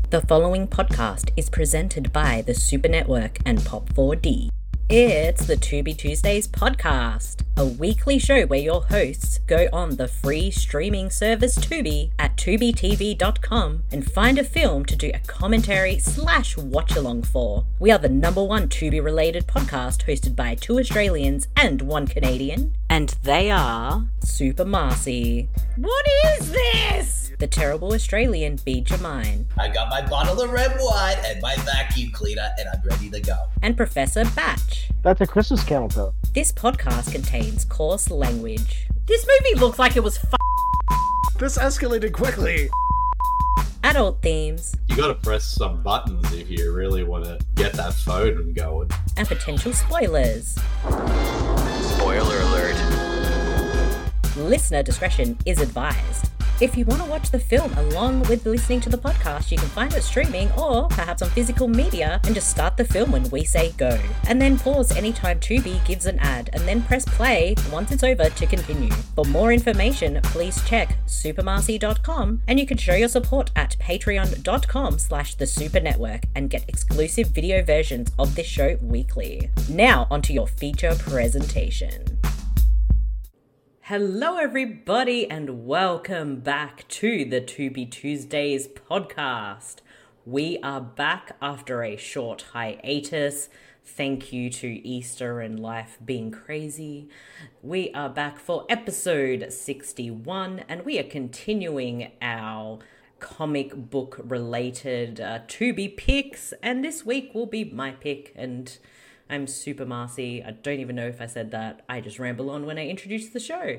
The following podcast is presented by the Super Network and Pop4D. It's the Tubi Tuesdays podcast, a weekly show where your hosts go on the free streaming service Tubi at tubitv.com and find a film to do a commentary / watch-along for. We are the #1 Tubi-related podcast hosted by 2 Australians and 1 Canadian, and they are Super Marcy. What is this? The terrible Australian Bede Jermyn. I got my bottle of red wine and my vacuum cleaner and I'm ready to go. And Professor Batch. That's a Christmas camel toe. This podcast contains coarse language. This movie looks like it was This escalated quickly. adult themes. You gotta press some buttons if you really want to get that phone going. And potential spoilers. Spoiler alert. Listener discretion is advised. If you want to watch the film along with listening to the podcast, you can find it streaming or perhaps on physical media and just start the film when we say go. And then pause anytime Tubi gives an ad and then press play once it's over to continue. For more information, please check supermarcy.com and you can show your support at patreon.com/thesupernetwork and get exclusive video versions of this show weekly. Now onto your feature presentation. Hello everybody and welcome back to the Tubi Tuesdays podcast. We are back after a short hiatus. Thank you to Easter and life being crazy. We are back for episode 61 and we are continuing our comic book related Tubi picks, and this week will be my pick, and I'm Super Marcy. I don't even know if I said that. I just ramble on when I introduce the show.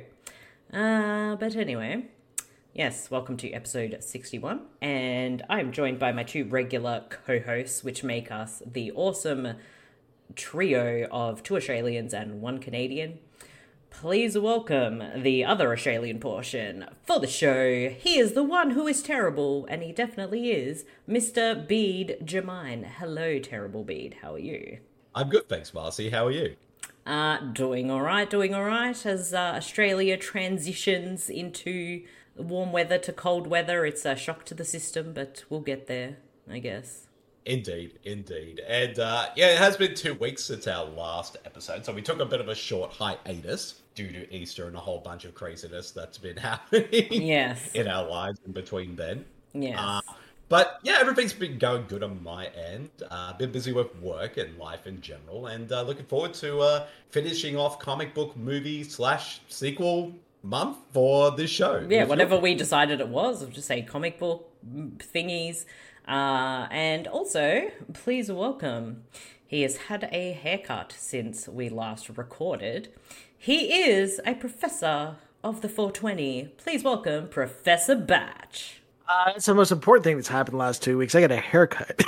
But anyway, yes, welcome to episode 61. And I'm joined by my 2 regular co-hosts, which make us the awesome trio of 2 Australians and 1 Canadian. Please welcome the other Australian portion for the show. He is the one who is terrible, and he definitely is, Mr. Bede Jermyn. Hello, terrible Bede. How are you? I'm good, thanks, Marcy. How are you? Doing all right. As Australia transitions into warm weather to cold weather, it's a shock to the system, but we'll get there, I guess. Indeed. And it has been 2 weeks since our last episode, so we took a bit of a short hiatus due to Easter and a whole bunch of craziness that's been happening in our lives in between then. Yes. But yeah, everything's been going good on my end. Been busy with work and life in general, and looking forward to finishing off comic book movie / sequel month for this show. Yeah, whatever we decided it was, I'll just say comic book thingies. And also, please welcome, he has had a haircut since we last recorded. He is a professor of the 420. Please welcome Professor Batch. That's the most important thing that's happened the last 2 weeks. I got a haircut.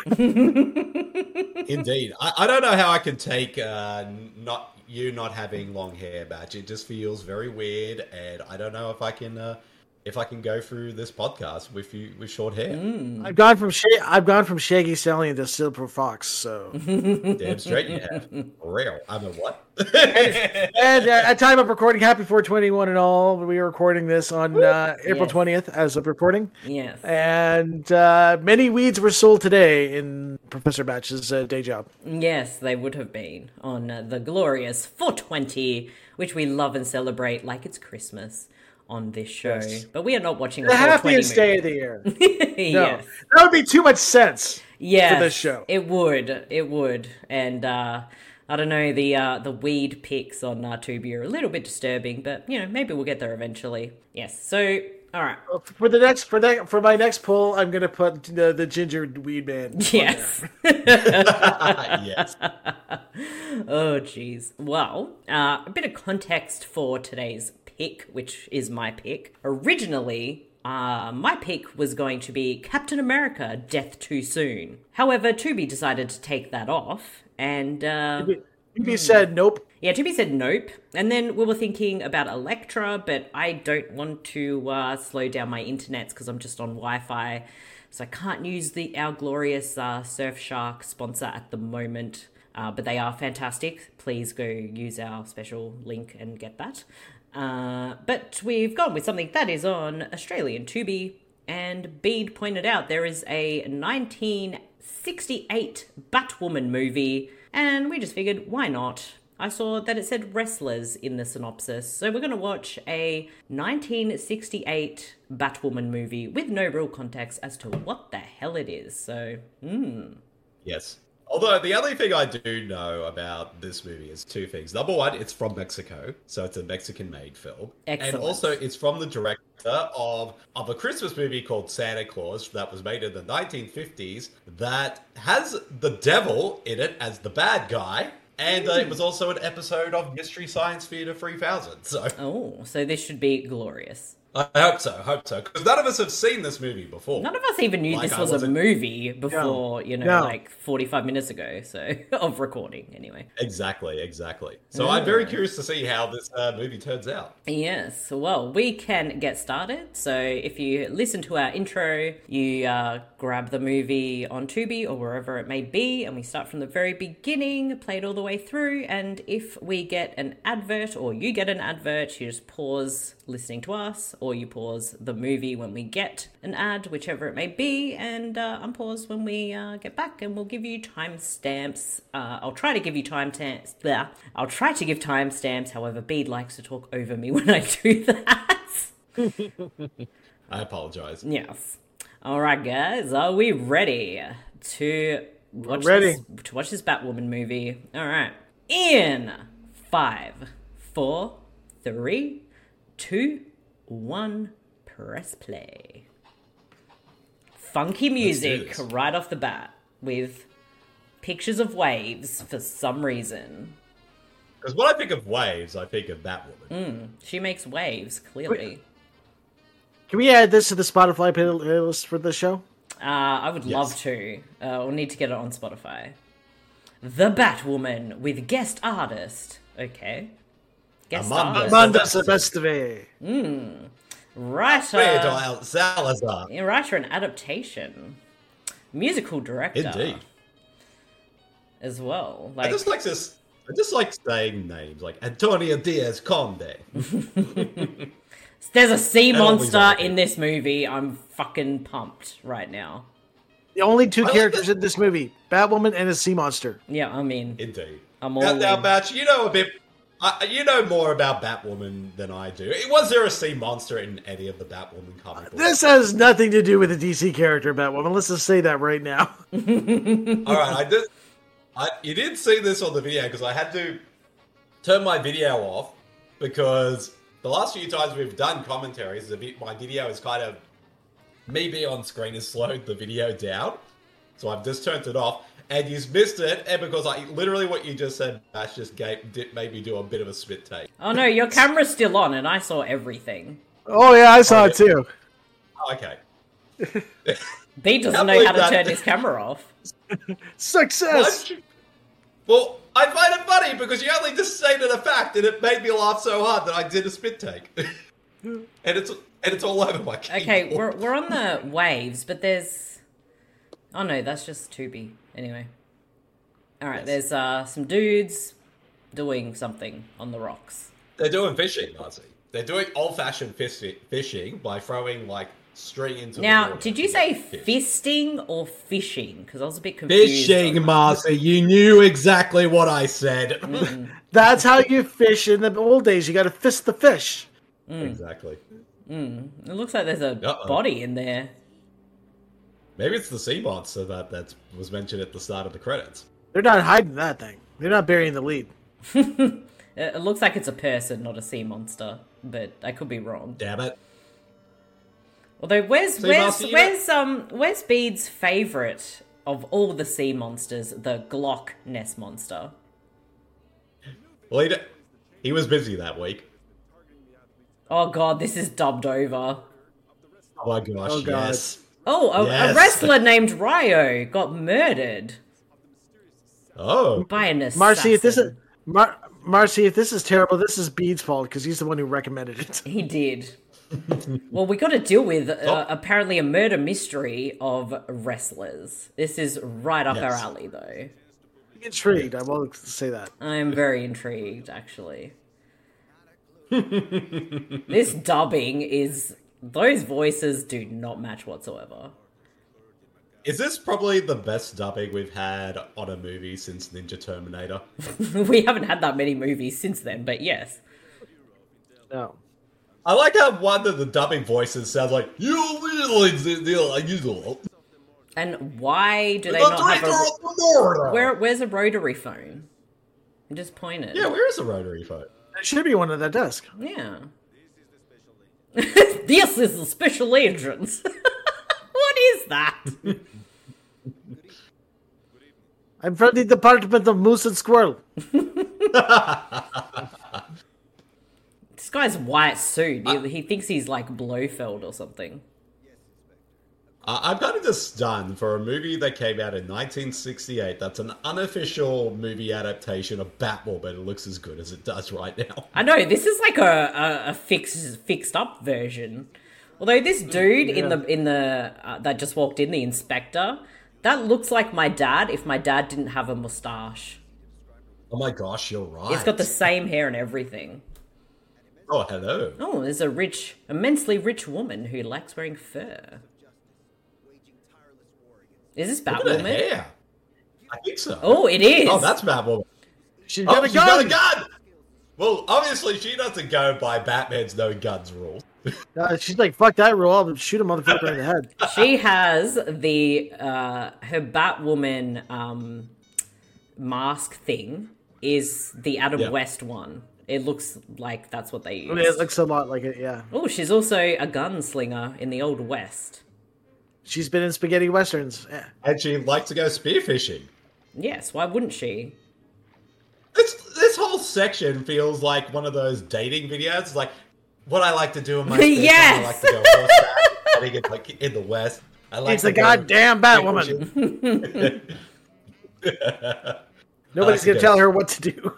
Indeed. I don't know how I can take not having long hair, Batch. It just feels very weird, and I don't know if I can go through this podcast with you with short hair. I've gone from Shaggy Stallion to Silver Fox, so Damn straight you have. Real. I'm a what? and at time of recording, happy 421 and all. We are recording this on April 20th as of recording. Yes. And many weeds were sold today in Professor Batch's day job. Yes, they would have been on the glorious 420, which we love and celebrate like it's Christmas on this show. Yes. But we are not watching the happiest day of the year. Yes. That would be too much sense for this show. It would. And I don't know, the weed picks on Tubi are a little bit disturbing, but maybe we'll get there eventually. Yes. So all right. For my next poll, I'm gonna put the ginger weed man. Yes. Yes. Oh geez. Well, a bit of context for today's pick, which is my pick. Originally, my pick was going to be Captain America: Death Too Soon. However, Tubi decided to take that off, and Tubi said nope. Yeah, Tubi said nope. And then we were thinking about Elektra, but I don't want to slow down my internets because I'm just on Wi-Fi, so I can't use our glorious Surfshark sponsor at the moment. But they are fantastic. Please go use our special link and get that. But we've gone with something that is on Australian Tubi, And Bede pointed out there is a 1968 Batwoman movie, and we just figured, why not? I saw that it said wrestlers in the synopsis, so we're going to watch a 1968 Batwoman movie with no real context as to what the hell it is, so, Yes. Although, the only thing I do know about this movie is two things. Number one, it's from Mexico, so it's a Mexican-made film. Excellent. And also, it's from the director of a Christmas movie called Santa Claus that was made in the 1950s that has the devil in it as the bad guy. And it was also an episode of Mystery Science Theater 3000. So this should be glorious. I hope so. Because none of us have seen this movie before. None of us even knew this was a movie before, like 45 minutes ago, so of recording, anyway. Exactly. So I'm very curious to see how this movie turns out. Yes, well, we can get started. So if you listen to our intro, you grab the movie on Tubi or wherever it may be, and we start from the very beginning, play it all the way through, and if we get an advert or you get an advert, you just pause listening to us, or you pause the movie when we get an ad, whichever it may be, and unpause when we get back, and we'll give you timestamps. I'll try to give you timestamps. I'll try to give timestamps. However, Bede likes to talk over me when I do that. I apologize. Yes. All right, guys. Are we ready to watch this Batwoman movie? All right. In 5, 4, 3, 2, 1, press play. Funky music right off the bat with pictures of waves for some reason. Because when I think of waves, I think of Batwoman. She makes waves, clearly. Can we add this to the Spotify playlist for the show? I would love to. We'll need to get it on Spotify. The Batwoman with guest artist. Okay. Amanda Sebesteve. Writer. Radar Salazar. Writer and adaptation. Musical director. Indeed. As well. I just like saying names like Antonio Diaz Conde. There's a sea monster in this movie. I'm fucking pumped right now. The only two characters in this movie, Batwoman and a sea monster. Yeah, I mean... Indeed. I'm all now, Batch, you know a bit... you know more about Batwoman than I do. Was there a sea monster in any of the Batwoman comic books? This has nothing to do with the DC character Batwoman. Let's just say that right now. All right, you did see this on the video because I had to turn my video off because the last few times we've done commentaries, my video is kind of... Me being on screen has slowed the video down. So I've just turned it off. And you missed it, and because literally what you just said, Bash, just made me do a bit of a spit take. Oh no, your camera's still on, and I saw everything. Oh yeah, I saw it too. Okay. B doesn't know how to turn his camera off. Success! Well, I find it funny because you only just stated a fact, and it made me laugh so hard that I did a spit take. and it's all over my keyboard. Okay, we're on the waves, but there's... Oh no, that's just Tubi. Anyway. Alright, there's some dudes doing something on the rocks. They're doing fishing, Marcy. They're doing old-fashioned fishing by throwing, string into the water. Now, did you say fisting or fishing? Because I was a bit confused. Fishing, Marcy. You knew exactly what I said. That's how you fish in the old days. You got to fist the fish. Exactly. It looks like there's a body in there. Maybe it's the sea monster that was mentioned at the start of the credits. They're not hiding that thing. They're not burying the lead. It looks like it's a person, not a sea monster, but I could be wrong. Damn it. Although, where's Bede's favourite of all the sea monsters, the Glock Ness monster? Well, he was busy that week. Oh god, this is dubbed over. Oh my gosh, yes. Oh, yes. A wrestler named Ryo got murdered. Oh. By an assassin. Marcy, if this is terrible, this is Bede's fault because he's the one who recommended it. He did. Well, we got to deal with apparently a murder mystery of wrestlers. This is right up our alley, though. Intrigued, I will say that. I'm very intrigued, actually. This dubbing is Those voices do not match whatsoever. Is this probably the best dubbing we've had on a movie since Ninja Terminator? We haven't had that many movies since then, but yes. No. I like how one of the dubbing voices sounds like you. And why do they not have a... Where's a rotary phone? Just point it. Yeah, where is a rotary phone? There should be one at that desk. Yeah. This is the special agents. What is that? I'm from the Department of Moose and Squirrel. This guy's white suit. He thinks he's like Blofeld or something. I'm kind of just stunned for a movie that came out in 1968. That's an unofficial movie adaptation of Batwoman. It looks as good as it does right now. I know, this is like a fixed up version. Although this dude in the that just walked in, the inspector, that looks like my dad if my dad didn't have a mustache. Oh my gosh, you're right. He's got the same hair and everything. Oh, hello. Oh, there's a immensely rich woman who likes wearing fur. Is this Batwoman? Look at her hair. I think so. Oh, it is. Oh, that's Batwoman. She's got a gun. Well, obviously she doesn't go by Batman's no guns rule. She's like, fuck that rule. I'll shoot a motherfucker in the head. She has her Batwoman mask thing is the Adam West one. It looks like that's what they use. I mean, it looks a lot like it, yeah. Oh, she's also a gunslinger in the Old West. She's been in spaghetti westerns. Yeah. And she likes to go spearfishing. Yes, why wouldn't she? This whole section feels like one of those dating videos. Like, what I like to do in my spare time, Yes! I like to go horseback, I think like in the West. I like It's the goddamn Batwoman. Nobody's going to tell her what to do.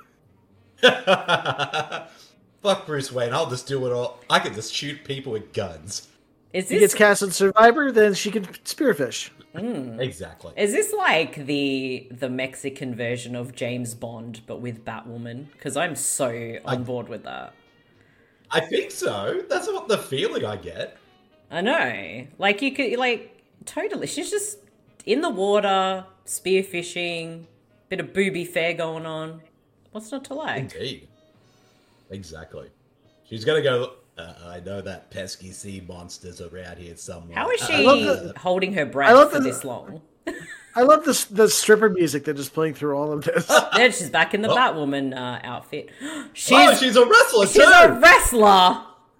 Fuck Bruce Wayne, I'll just do it all. I can just shoot people with guns. Is He gets cast in Survivor, then she can spearfish. Exactly. Is this like the Mexican version of James Bond, but with Batwoman? Because I'm so on board with that. I think so. That's what the feeling I get. I know. Like, you could, like, totally. She's just in the water, spearfishing, bit of booby fair going on. What's not to like? Indeed. Exactly. She's going to go, I know that pesky sea monster's around here somewhere. How is she holding her breath for this long? I love the stripper music that is playing through all of this. Oh, there she's back in the Batwoman outfit. She's a wrestler too! She's a wrestler!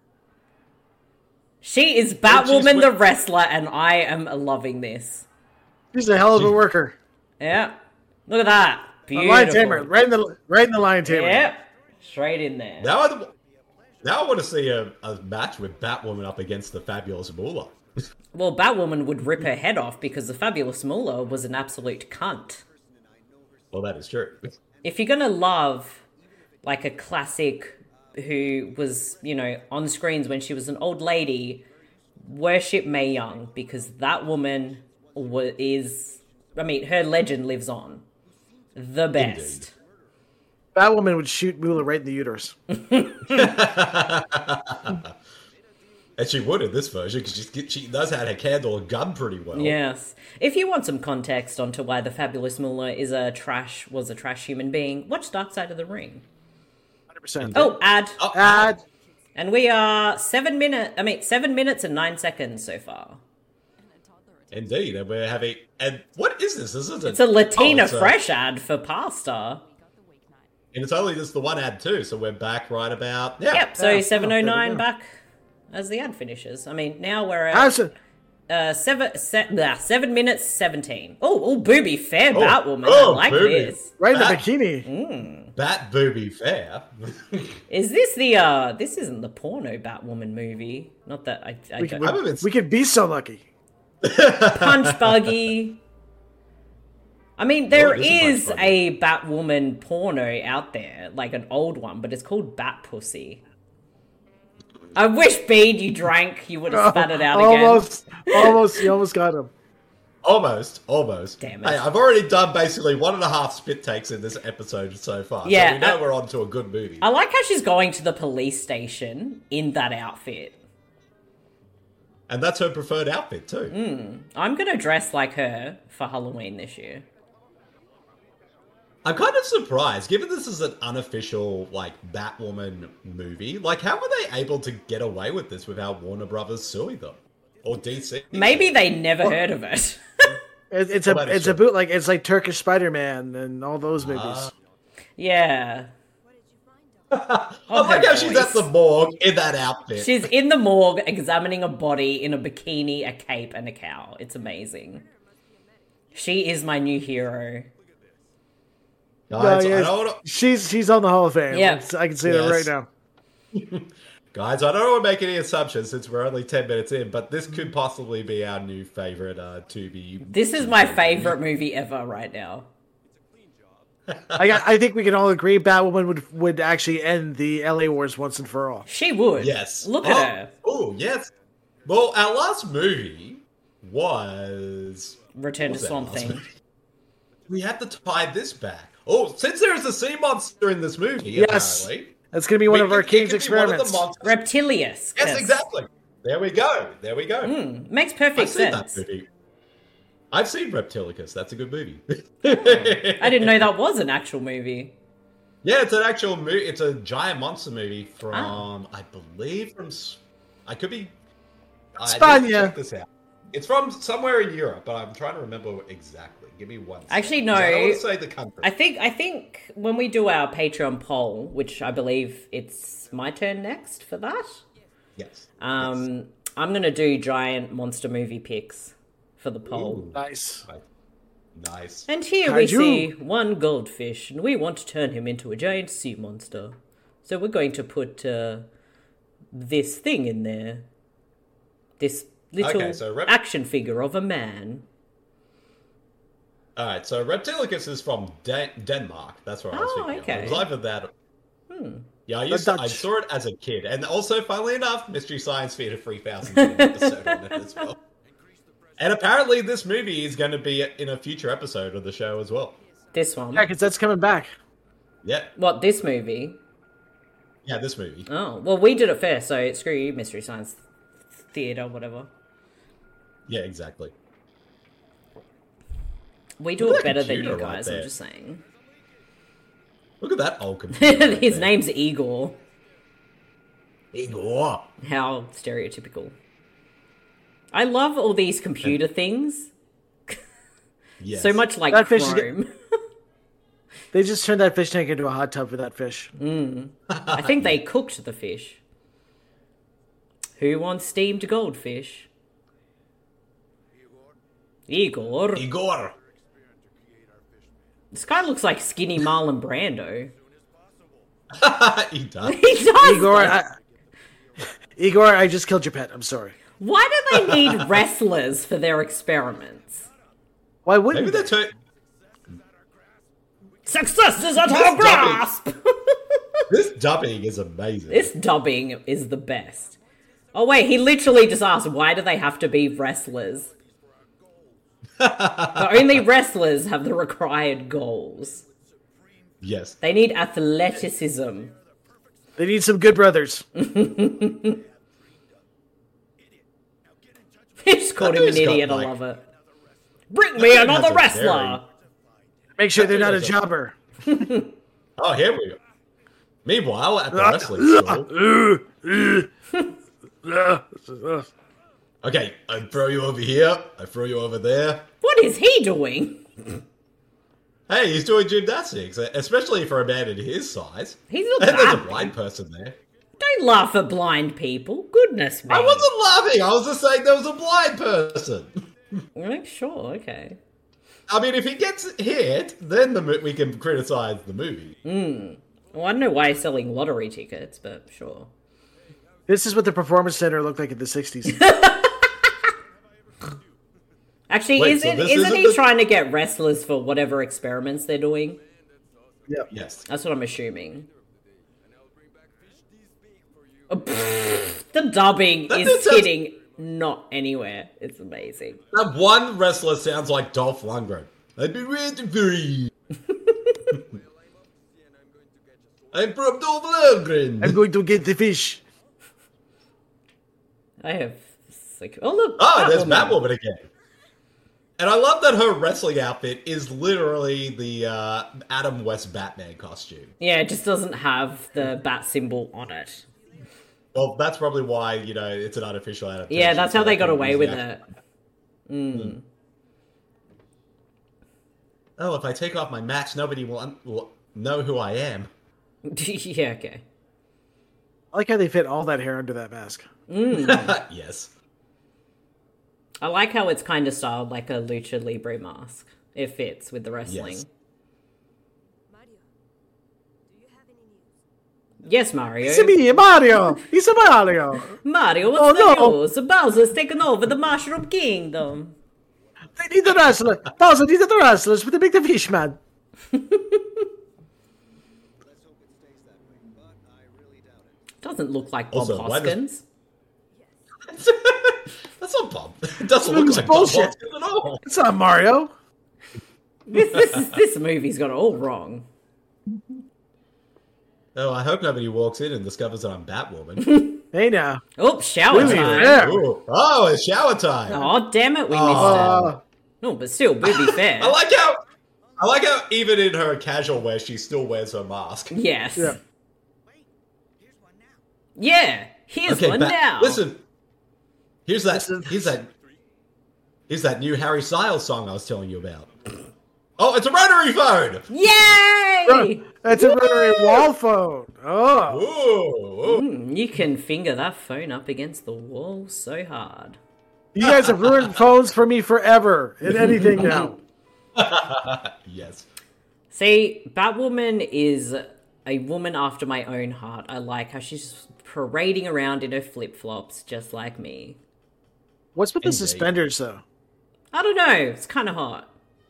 She is Batwoman the wrestler, and I am loving this. She's a hell of a worker. Yeah. Look at that. Beautiful. Lion Tamer. Right in the Lion Tamer. Yep. Straight in there. Now I want to see a match with Batwoman up against the Fabulous Moolah. Well, Batwoman would rip her head off because the Fabulous Moolah was an absolute cunt. Well, that is true. If you're going to love, like, a classic who was, you know, on screens when she was an old lady, worship Mae Young, because that woman is, I mean, her legend lives on. The best. Indeed. Batwoman would shoot Moolah right in the uterus. And she would in this version, because she knows how to handle a gun pretty well. Yes. If you want some context onto why the Fabulous Moolah was a trash human being, watch Dark Side of the Ring. 100%. Oh, ad. Ad. And we are 7 minutes and 9 seconds so far. Indeed, and we're having... And what is this? It's a Latina Fresh ad for pasta. And it's only just the one ad too, so we're back right about... Yeah. Yep, so 7:09 back as the ad finishes. I mean, now we're at 7 minutes 17. Oh, booby fair Batwoman. I like booby. this. Right in the bikini. Bat booby fair. Is this this isn't the porno Batwoman movie. Not that we could be so lucky. Punch Buggy. I mean, there is a Batwoman porno out there, like an old one, but it's called Bat Pussy. I wish, Bede, you drank, you would have spat it out again. You almost got him. Almost. Damn it. Hey, I've already done basically 1.5 spit takes in this episode so far. Yeah, so we know we're on to a good movie. I like how she's going to the police station in that outfit. And that's her preferred outfit too. I'm going to dress like her for Halloween this year. I'm kind of surprised, given this is an unofficial, like, Batwoman movie. Like, how were they able to get away with this without Warner Brothers suing them? Or DC? Maybe they never heard of it. It's a bootleg. It's like Turkish Spider-Man and all those movies. Yeah. I like how she's at the morgue in that outfit. She's in the morgue examining a body in a bikini, a cape, and a cowl. It's amazing. She is my new hero. Guys, she's on the Hall of Fame. Yeah. I can say that right now. Guys, I don't want to make any assumptions since we're only 10 minutes in, but this could possibly be our new favorite Tubi. This is my favorite movie ever right now. I think we can all agree Batwoman would actually end the LA Wars once and for all. She would. Yes. Look at her. Oh, yes. Well, our last movie was... Return to Swamp Thing. We have to tie this back. Oh, since there is a sea monster in this movie, apparently... That's going to be one of our King's experiments. Reptilius. Yes, exactly. There we go. Makes perfect sense. I've seen that movie. I've seen Reptilicus. That's a good movie. I didn't know that was an actual movie. Yeah, it's an actual movie. It's a giant monster movie from, I believe, I could be... Spania. Check this out. It's from somewhere in Europe, but I'm trying to remember exactly. Give me one second. Actually, no. I don't want to say the country. I think when we do our Patreon poll, which I believe it's my turn next for that. Yes. I'm gonna do giant monster movie picks for the poll. Ooh, nice. And here we see one goldfish, and we want to turn him into a giant sea monster. So we're going to put this thing in there. This little action figure of a man. All right, so Reptilicus is from Denmark. That's where I was thinking of. It was either that. Yeah, I saw it as a kid, and also, funnily enough, Mystery Science Theater 3000 did an episode on it as well. And apparently, this movie is going to be in a future episode of the show as well. This one, yeah, because that's coming back. Yeah. What, this movie? Yeah, this movie. Oh, well, we did it first, so screw you, Mystery Science Theater, whatever. Yeah, exactly. We do it better than you guys, I'm just saying. Look at that old computer. His name's Igor. Igor. How stereotypical. I love all these computer things. Yes. So much like Chrome. They just turned that fish tank into a hot tub for that fish. I think they cooked the fish. Who wants steamed goldfish? Igor. This guy looks like skinny Marlon Brando. He does. He does. Igor, I just killed your pet. I'm sorry. Why do they need wrestlers for their experiments? Why wouldn't Maybe they? Success is at our grasp! This dubbing is amazing. This dubbing is the best. Oh wait, he literally just asked, why do they have to be wrestlers? But only wrestlers have the required goals. Yes. They need athleticism. They need some good brothers. He just called him an idiot, I love it. Bring me another wrestler! Make sure they're not a jobber. Oh, here we go. Meanwhile, at the wrestling school... Okay, I throw you over here, I throw you over there. What is he doing? Hey, he's doing gymnastics, especially for a man in his size. He's not There's a laughing. blind person there. Don't laugh at blind people. Goodness me. I wasn't laughing, I was just saying there was a blind person. Sure, okay. I mean, if he gets hit, then we can criticize the movie. Well, I don't know why he's selling lottery tickets, but sure. This is what the Performance Center looked like in the 60s. Actually, Wait, isn't so he trying to get wrestlers for whatever experiments they're doing? Yep. Yes. That's what I'm assuming. The dubbing is hitting not anywhere. It's amazing. That one wrestler sounds like Dolph Lundgren. I'd be ready for you. I'm from Dolph Lundgren. I'm going to get the fish. I have flick. Oh, look. There's Batwoman again. And I love that her wrestling outfit is literally the Adam West Batman costume. Yeah, it just doesn't have the bat symbol on it. Well, that's probably why, it's an artificial adaptation. Yeah, that's how they got away with it. Oh, if I take off my mask, nobody will know who I am. Yeah, okay. I like how they fit all that hair under that mask. Yes. I like how it's kind of styled like a Lucha Libre mask. It fits with the wrestling. Yes. Mario, do you have any news? Yes, Mario. It's me, Mario! It's Mario! Mario, what's the news? Bowser's taken over the Mushroom Kingdom. They need the wrestler. Bowser needed the wrestlers with the big fish man. Doesn't look like Bob Also, Hoskins. That's not Bob. It doesn't look like bullshit. Bob Hoskins at all. It's not Mario. This movie's got it all wrong. Oh, I hope nobody walks in and discovers that I'm Batwoman. Hey now. Oh, shower Really? time. Yeah. Ooh. Oh, it's shower time. Oh, damn it, we missed it. No, but still, booby fair. I like how even in her casual wear, she still wears her mask. Yes. Yeah. Yeah, here's one now. Listen, here's that new Harry Styles song I was telling you about. Oh, it's a rotary phone! Yay! That's a rotary wall phone. Oh. Ooh. You can finger that phone up against the wall so hard. You guys have ruined phones for me forever in anything now. Yes. See, Batwoman is a woman after my own heart. I like how she's parading around in her flip-flops just like me. What's with the Indeed. suspenders, though? I don't know. It's kind of hot.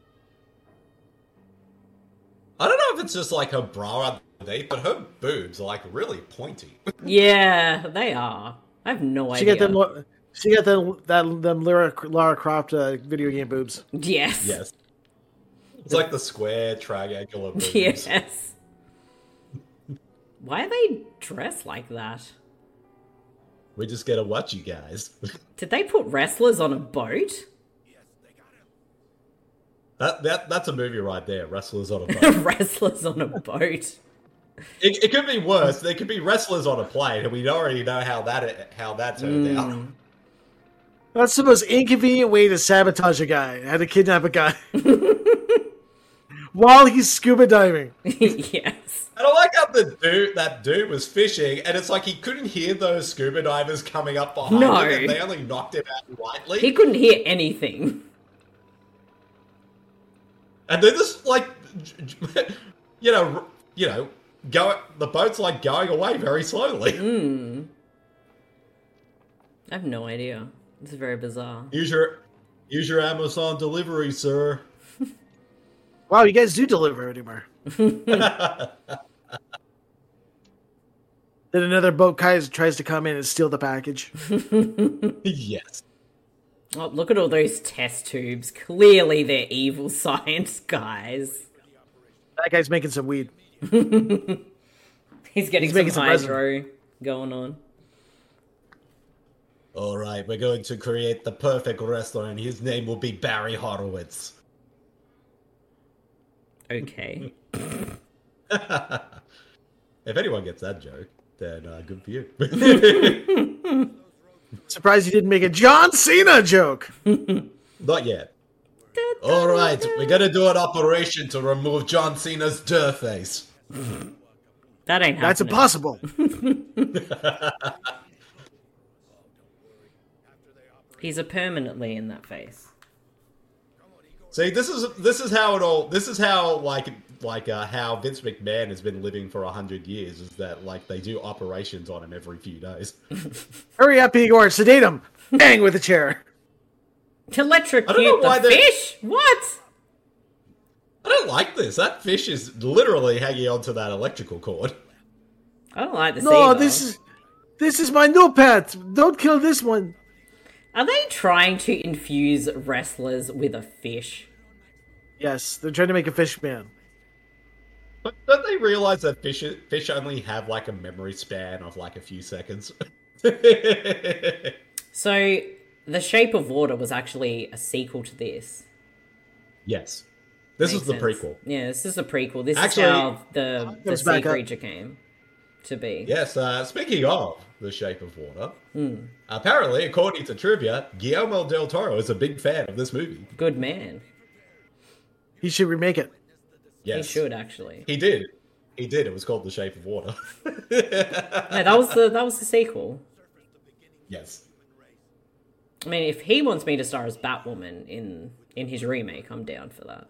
I don't know if it's just like her bra underneath, but her boobs are like really pointy. Yeah, they are. I have no idea. She got them Lara Croft video game boobs. Yes. Yes. It's like the square triangular boobs. Yes. Why are they dressed like that? We just gotta watch you guys. Did they put wrestlers on a boat? That's a movie right there. Wrestlers on a boat. Wrestlers on a boat. It could be worse. There could be wrestlers on a plane, and we already know how that turned out. That's the most inconvenient way to sabotage a guy. How to kidnap a guy while he's scuba diving. Yes. And I like how that dude was fishing, and it's like he couldn't hear those scuba divers coming up behind him, and they only knocked him out lightly. He couldn't hear anything. And they're just like, the boat's like going away very slowly. I have no idea. It's very bizarre. Use your Amazon delivery, sir. Wow, you guys do deliver anymore. Then another boat tries to come in and steal the package. Yes. Oh, look at all those test tubes. Clearly they're evil science guys. That guy's making some weed. He's getting making some some resin. hydro going on. All right, we're going to create the perfect wrestler, and his name will be Barry Horowitz. Okay. If anyone gets that joke, then good for you. Surprised you didn't make a John Cena joke. Not yet. All right, we're going to do an operation to remove John Cena's dirt face. That ain't happening. That's impossible. He's a permanently in that face. See, this is how it all. This is how how Vince McMahon has been living for 100 years. Is that like they do operations on him every few days? Hurry up, Igor. Sedate him. Bang with a chair. To electrocute the fish? What? I don't like this. That fish is literally hanging onto that electrical cord. I don't like this No, either. this is my new pet. Don't kill this one. Are they trying to infuse wrestlers with a fish? Yes, they're trying to make a fish man. But don't they realize that fish only have like a memory span of like a few seconds? So, The Shape of Water was actually a sequel to this. Yes. This Makes is the sense. prequel. Yeah, this is the prequel. This Actually, is how the Comes sea back up. creature came to be. Yes, speaking of The Shape of Water, apparently, according to trivia, Guillermo del Toro is a big fan of this movie. Good man. He should remake it. Yes. He should actually. He did. He did. It was called The Shape of Water. No, that was the sequel. Yes. I mean, if he wants me to star as Batwoman in his remake, I'm down for that.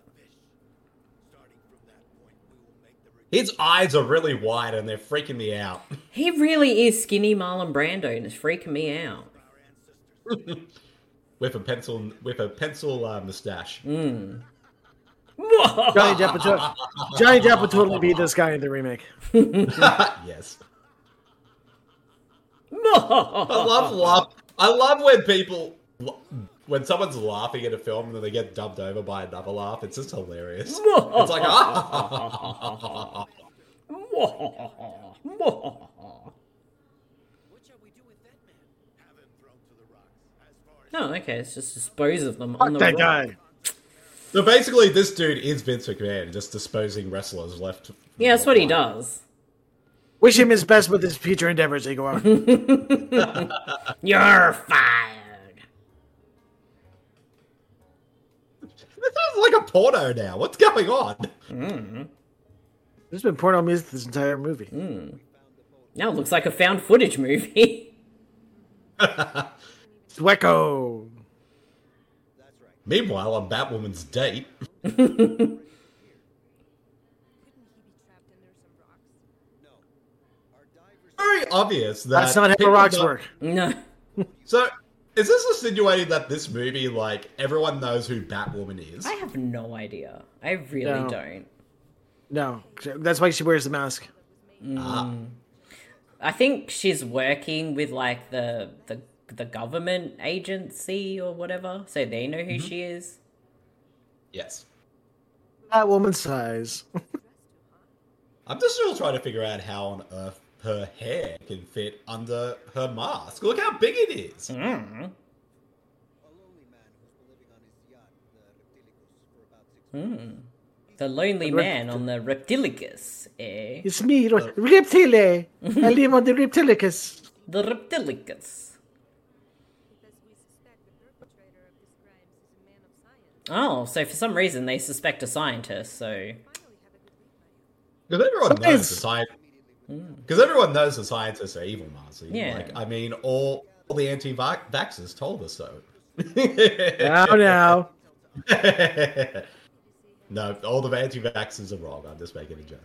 His eyes are really wide and they're freaking me out. He really is skinny Marlon Brando, and it's freaking me out. With a pencil mustache. Johnny Depp would totally be this guy in the remake. Yes. I love when someone's laughing at a film and then they get dubbed over by another laugh. It's just hilarious. It's like, Oh, okay, let's just dispose of them on the That road. guy. So basically, this dude is Vince McMahon, just disposing wrestlers left. Yeah, that's what he does. Wish him his best with his future endeavors, they go on. You're fired. This is like a porno now. What's going on? There's been porno music this entire movie. Now it looks like a found footage movie. Zwecko. Meanwhile, on Batwoman's date, Couldn't he be trapped under some rocks? very obvious that That's not how people rocks don't- work. No. So, is this insinuating that this movie, like, everyone knows who Batwoman is? I have no idea. I really No. don't. No, that's why she wears the mask. I think she's working with like the government agency or whatever, so they know who she is. Yes. That woman's size. I'm just still trying to figure out how on earth her hair can fit under her mask. Look how big it is. Mm. A lonely man who's been living on his yacht, the Reptilicus, for about 6 months. The lonely man on the Reptilicus, eh? It's me, Reptile. I live on the Reptilicus. The Reptilicus. Because we suspect the perpetrator of this crime is a man of science. Oh, so for some reason they suspect a scientist, so... Finally have a good week, Mario. Because everyone knows Sometimes- the Because everyone knows the scientists are evil, Marcy. Yeah. Like, I mean, all the anti-vaxxers told us so. Now. No, all the anti-vaxxers are wrong. I'm just making a joke.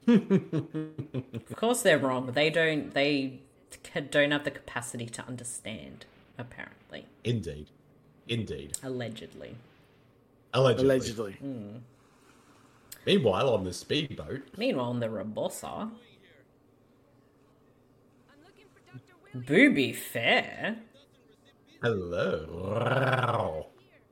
Of course they're wrong. They don't have the capacity to understand, apparently. Indeed. Allegedly. Allegedly. Meanwhile, on the speedboat, Meanwhile, on the Rabosa, I'm looking for Dr. Williams. Booby Fair. hello.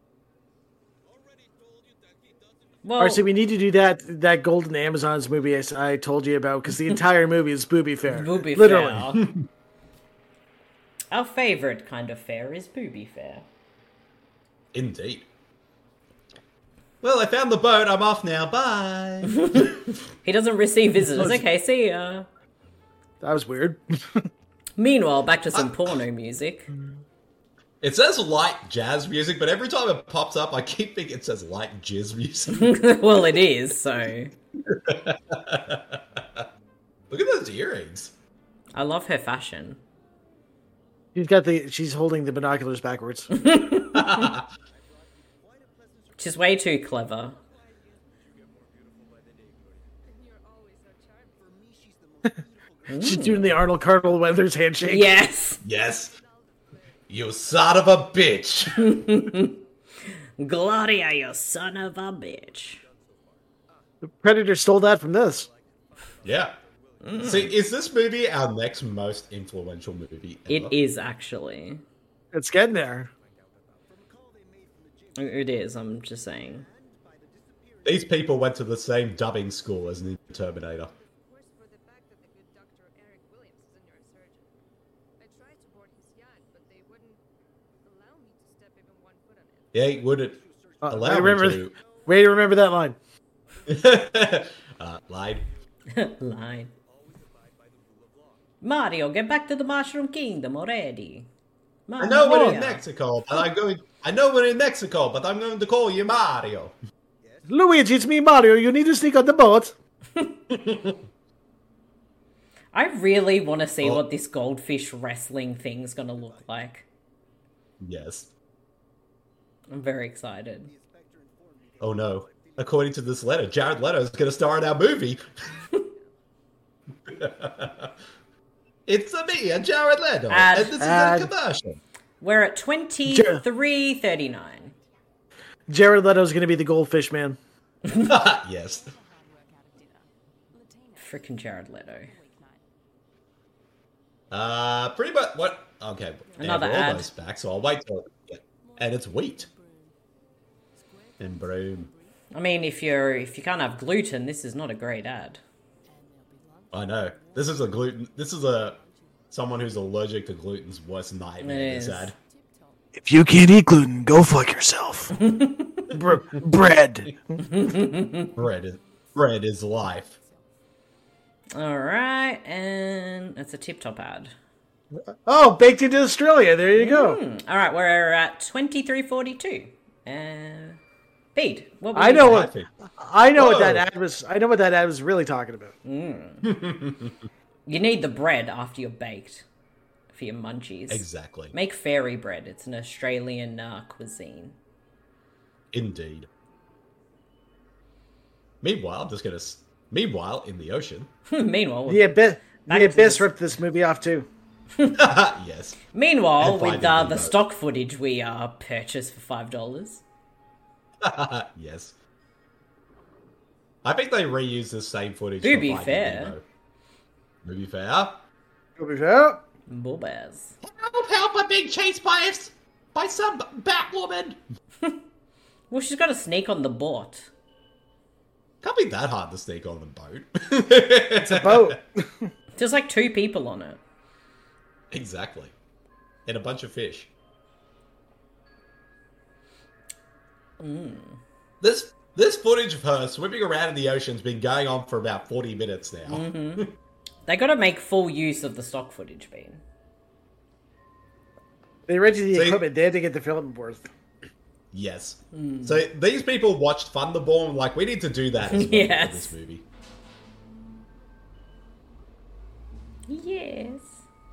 Well, Alright, so we need to do that Golden Amazons movie I told you about, because the entire movie is booby fair. Booby Literally. Fair. Our favorite kind of fair is Booby Fair. Indeed. Well, I found the boat. I'm off now. Bye. He doesn't receive visitors. Okay, see ya. That was weird. Meanwhile, back to some porno music. It says light jazz music, but every time it pops up, I keep thinking it says light jizz music. Well, it is, so... Look at those earrings. I love her fashion. She's holding the binoculars backwards. She's way too clever. And you're always so charming. She's doing the Arnold Cardinal Weathers handshake. Yes! Yes. You son of a bitch. Gloria, you son of a bitch. The Predator stole that from this. Yeah. See, is this movie our next most influential movie ever? It is, actually. It's getting there. It is, I'm just saying. These people went to the same dubbing school as the Terminator. Worse for the fact that the good Dr. Eric Williams is a neurosurgeon. I tried to board his yacht, but they wouldn't allow me Yeah, he wouldn't allow me to. Way to remember that line. Lied. Line. Mario, get back to the Mushroom Kingdom already. I know we're in Mexico, but I'm going to call you Mario. Luigi, it's me, Mario. You need to sneak on the boat. I really want to see what this goldfish wrestling thing's going to look like. Yes. I'm very excited. Oh no. According to this letter, Jared Leto is going to star in our movie. It's me, Jared Leto, and this is a commercial. We're at 23:39. Jared Leto's going to be the goldfish man. Yes. Freaking Jared Leto. Pretty much what? Okay, another we're ad. Almost back, so I'll wait till. Yeah. And it's wheat and broom. I mean, if you can't have gluten, this is not a great ad. I know. This is someone who's allergic to gluten's worst nightmare. This ad. If you can't eat gluten, go fuck yourself. Bread. Bread is life. All right, and it's a tip-top ad. Oh, baked into Australia. There you go. All right, we're at 23:42. Bede, what was I know what Whoa. that ad was. I know what that ad was really talking about. You need the bread after you're baked for your munchies. Exactly. Make fairy bread. It's an Australian cuisine. Indeed. Meanwhile, Meanwhile, in the ocean. Meanwhile, The Abyss ripped this movie off too. Yes. Meanwhile, And with Finding the Nemo. stock footage we purchased for $5. Yes. I think they reused the same footage. To be for Finding fair. Nemo. To be fair. To be fair. Bulbaz. Help! I'm being chased by some Batwoman. Well, she's got to sneak on the boat. Can't be that hard to sneak on the boat. It's a boat. There's like 2 people on it. Exactly. And a bunch of fish. This footage of her swimming around in the ocean's been going on for about 40 minutes now. They got to make full use of the stock footage, Bean. They rented the See- equipment. They had to get the film worth. Yes. So these people watched Thunderball and like, we need to do that as well Yes. for this movie. Yes.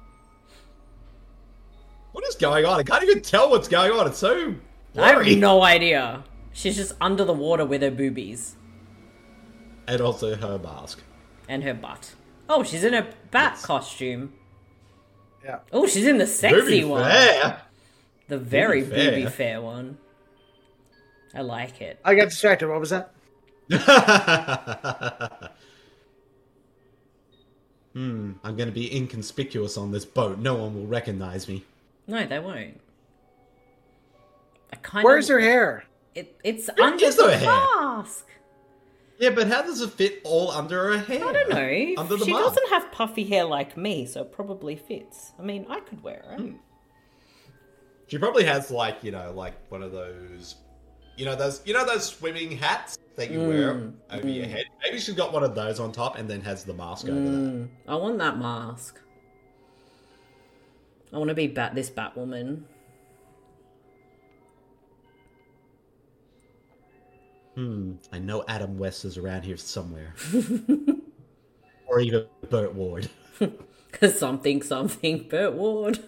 What is going on? I can't even tell what's going on. It's so I blurry. have no idea. She's just under the water with her boobies. And also her mask. And her butt. Oh, she's in a bat costume. Yeah. Oh, she's in the sexy Booby one. fair. The very Booby fair. booby fair one. I like it. I got distracted. What was that? I'm going to be inconspicuous on this boat. No one will recognize me. No, they won't. Where's her hair? It's Where under is the her hair? mask. Yeah, but how does it fit all under her hair? I don't know. Under the She mask. doesn't have puffy hair like me, so it probably fits. I mean, I could wear it. She probably has like one of those, those swimming hats that you wear over your head. Maybe she's got one of those on top and then has the mask over that. I want that mask. I want to be this Batwoman. I know Adam West is around here somewhere. Or even Burt Ward. Something, Burt Ward.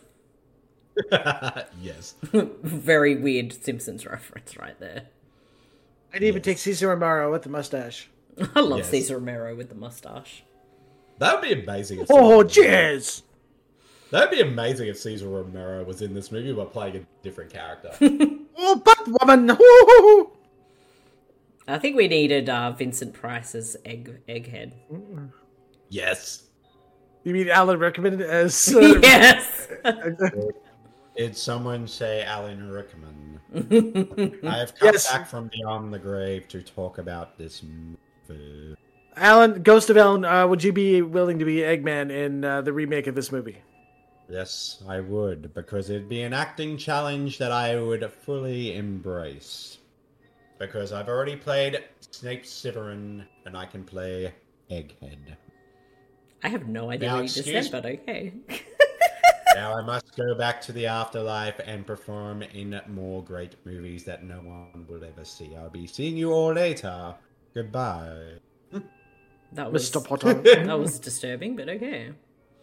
Yes. Very weird Simpsons reference right there. I'd even take Cesar Romero with the mustache. I love Yes. Cesar Romero with the mustache. That would be amazing. If Oh, Cesar cheers! That would be amazing if Cesar Romero was in this movie but playing a different character. Oh, Batwoman! Woo-hoo-hoo. I think we needed Vincent Price's egghead. Yes. You mean Alan Rickman as... Yes! Did someone say Alan Rickman? I have come Yes. back from beyond the grave to talk about this movie. Alan, Ghost of Alan, would you be willing to be Eggman in the remake of this movie? Yes, I would, because it'd be an acting challenge that I would fully embrace. Because I've already played Snape Severin, and I can play Egghead. I have no idea what you just said, but okay. Now I must go back to the afterlife and perform in more great movies that no one will ever see. I'll be seeing you all later. Goodbye. That was Mr. Potter. That was disturbing, but okay.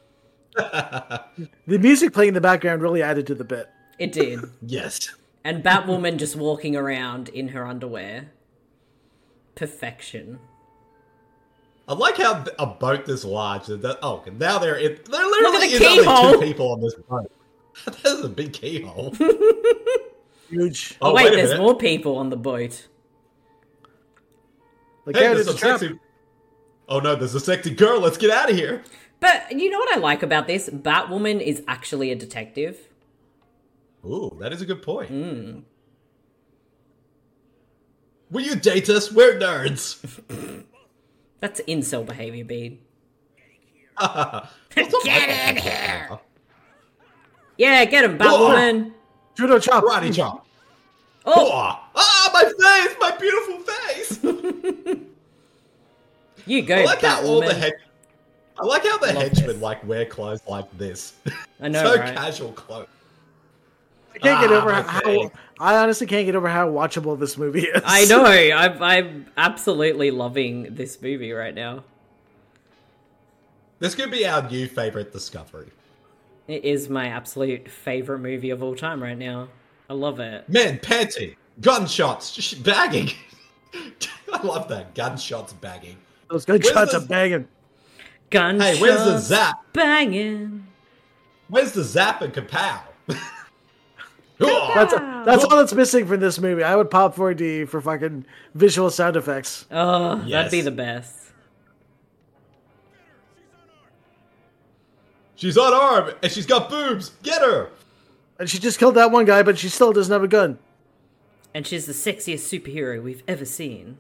The music playing in the background really added to the bit. It did. Yes. And Batwoman just walking around in her underwear. Perfection. I like how a boat this large. Oh, now there literally the is only keyhole. 2 people on this boat. That's a big keyhole. Huge. Oh, wait, there's more people on the boat. Like, Hey, yeah, there's it's a some trap. sexy... Oh no, there's a sexy girl. Let's get out of here. But you know what I like about this? Batwoman is actually a detective. Ooh, that is a good point. Mm. Will you date us? We're nerds. That's incel behavior, Bede. Get in here. Yeah, get him, Batwoman. Judo chop. Karate chop. Oh, Ah, my face, my beautiful face. you go, I like how all the Batwoman. I like how the Love henchmen this. like wear clothes like this. I know, So right? casual clothes. I can't get over my how. face. I honestly can't get over how watchable this movie is. I know. I'm absolutely loving this movie right now. This could be our new favorite discovery. It is my absolute favorite movie of all time right now. I love it. Men panting, gunshots, bagging. I love that, gunshots bagging. Those gunshots Where's are the- banging. Gunshots Hey, where's the zap? banging. Where's the zap and kapow? That's all that's missing from this movie. I would pop 4D for fucking visual sound effects. Oh, that'd Yes. be the best. She's unarmed and she's got boobs. Get her. And she just killed that one guy, but she still doesn't have a gun. And she's the sexiest superhero we've ever seen.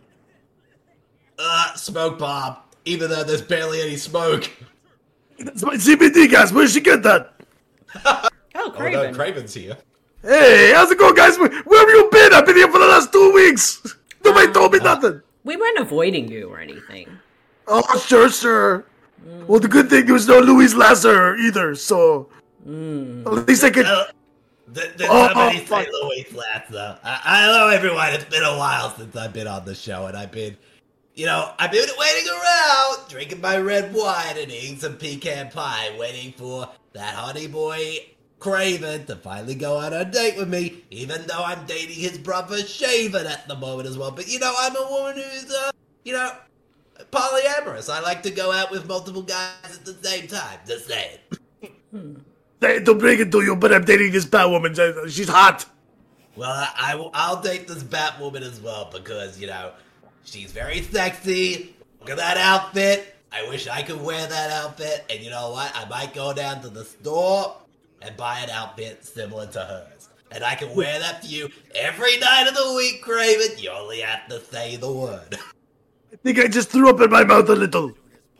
Smoke bomb. Even though there's barely any smoke. That's my CBD gas. Where'd she get that? Oh, Oh Craven. no, Craven's here. Hey, how's it going, guys? Where have you been? I've been here for the last 2 weeks. Nobody told me nothing. We weren't avoiding you or anything. Oh, sure. Well, the good thing there was no Louise Lasser either, so at least I could. Did Oh, somebody say fuck. Louise Lasser? I know everyone. It's been a while since I've been on the show, and I've been waiting around, drinking my red wine and eating some pecan pie, waiting for that honey boy Craven to finally go on a date with me, even though I'm dating his brother Shaven at the moment as well. But, I'm a woman who's, polyamorous. I like to go out with multiple guys at the same time. Just saying. Hey, don't bring it to you, but I'm dating this Batwoman. She's hot. Well, I'll date this Batwoman as well because, she's very sexy. Look at that outfit. I wish I could wear that outfit. And you know what? I might go down to the store and buy an outfit similar to hers. And I can wear that for you every night of the week, Craven. You only have to say the word. I think I just threw up in my mouth a little.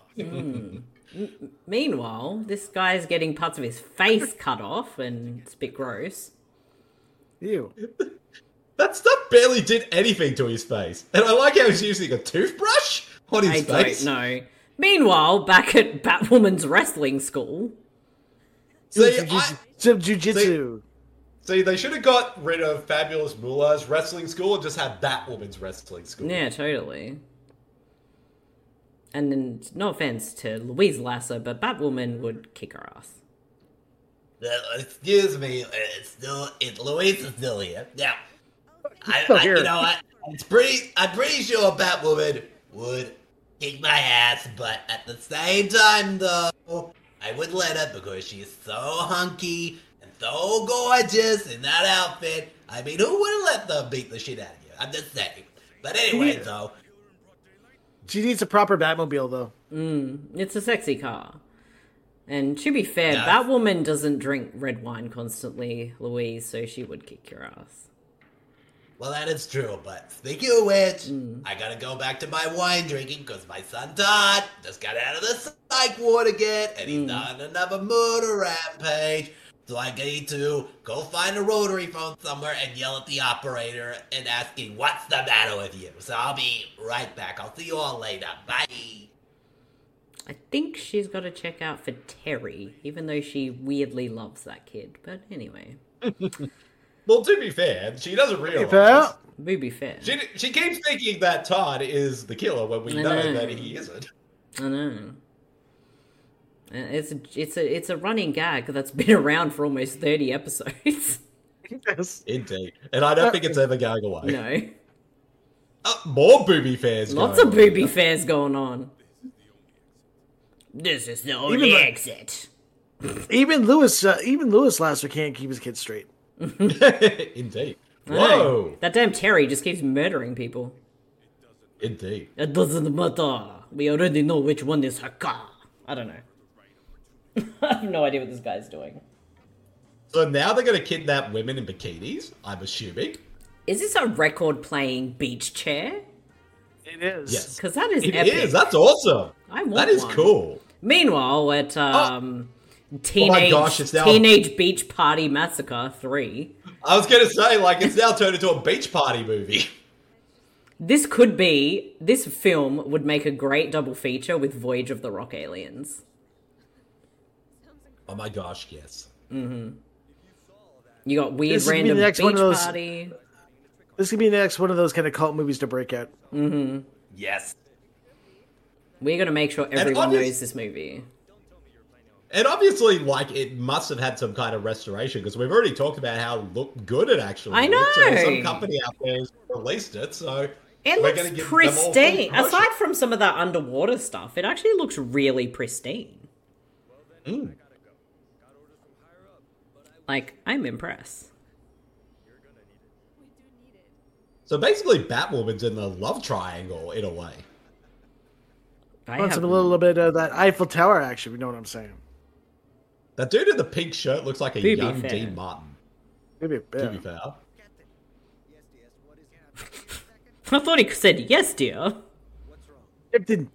Meanwhile, this guy's getting parts of his face cut off, and it's a bit gross. Ew. That stuff barely did anything to his face. And I like how he's using a toothbrush on his I face. don't know. Meanwhile, back at Batwoman's wrestling school. See, Some jujitsu. See, they should have got rid of Fabulous Moolah's wrestling school and just had Batwoman's wrestling school. Yeah, totally. And then, no offense to Louise Lasser, but Batwoman would kick her ass. Excuse me, Louise is still here. Now, here. you know what? I'm pretty sure Batwoman would kick my ass, but at the same time, though, I would let her because she's so hunky and so gorgeous in that outfit. I mean, who wouldn't let them beat the shit out of you? I'm just saying. But anyway, though. She needs a proper Batmobile, though. It's a sexy car. And to be fair, Yeah. Batwoman doesn't drink red wine constantly, Louise, so she would kick your ass. Well, that is true, but speaking of which, I gotta go back to my wine drinking because my son Todd just got out of the psych ward again, and he's on another murder rampage. So I need to go find a rotary phone somewhere and yell at the operator and asking, what's the matter with you? So I'll be right back. I'll see you all later. Bye. I think she's got to check out for Terry, even though she weirdly loves that kid. But anyway. Well, to be fair, she doesn't realize. Be fair. She keeps thinking that Todd is the killer when we know that he isn't. I know. It's a running gag that's been around for almost 30 episodes. Yes. Indeed. And I don't think it's ever going away. No. More booby fairs. Lots of booby fairs going on. This is the only exit. Even Lewis Lasser can't keep his kids straight. Indeed. Whoa. That damn Terry just keeps murdering people. Indeed. It doesn't matter. We already know which one is Haka. I don't know. I have no idea what this guy's doing. So now they're going to kidnap women in bikinis, I'm assuming. Is this a record-playing beach chair? It is. Yes. Because that is It epic. is. That's awesome. I want That is one. cool. Meanwhile, at gosh, it's now- Teenage Beach Party Massacre 3. I was going to say, like, it's now turned into a beach party movie. This film would make a great double feature with Voyage of the Rock Aliens. Oh my gosh, yes. Mm-hmm. You got weird This would be random the next beach one of those- party. This could be the next one of those kind of cult movies to break out. Mm-hmm. Yes. We're going to make sure everyone knows this movie. And obviously, like, it must have had some kind of restoration, because we've already talked about how good it actually I looked. So know! some company out there has released it, so It we're going looks to give them all full pristine. promotion. Aside from some of that underwater stuff, it actually looks really pristine. Mm. Like, I'm impressed. So basically, Batwoman's in the love triangle, in a way. I Want have some a little bit of that Eiffel Tower action, you know what I'm saying? That dude in the pink shirt looks like a To be young fair. Dean Martin, Maybe to be fair. I thought he said yes, dear. It didn't.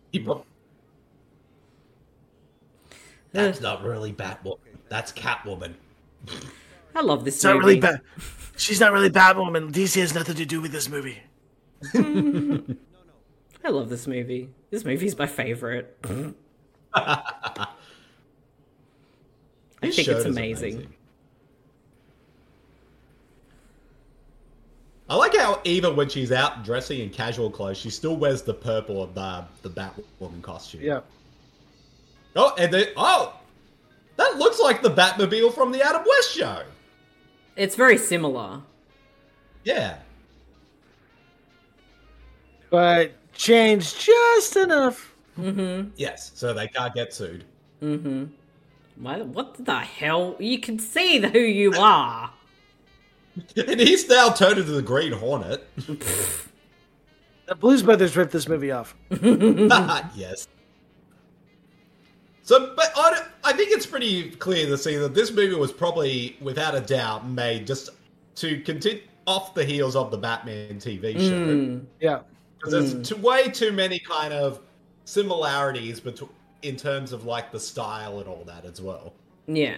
That's not really Batwoman. That's Catwoman. I love this It's not movie. really bad. She's not really Batwoman. DC has nothing to do with this movie. I love this movie. This movie's my favorite. I This think shirt it's is amazing. I like how even when she's out dressing in casual clothes, she still wears the purple of the Batwoman costume. Yeah. Oh, and then that looks like the Batmobile from the Adam West show. It's very similar. Yeah. But changed just enough. Mm-hmm. Yes, so they can't get sued. Mm-hmm. What the hell? You can see who you are. And he's now turned into the Green Hornet. The Blues Brothers ripped this movie off. Yes. So, but I think it's pretty clear to see that this movie was probably, without a doubt, made just to continue off the heels of the Batman TV show. Yeah. Because there's way too many kind of similarities in terms of like the style and all that as well. Yeah.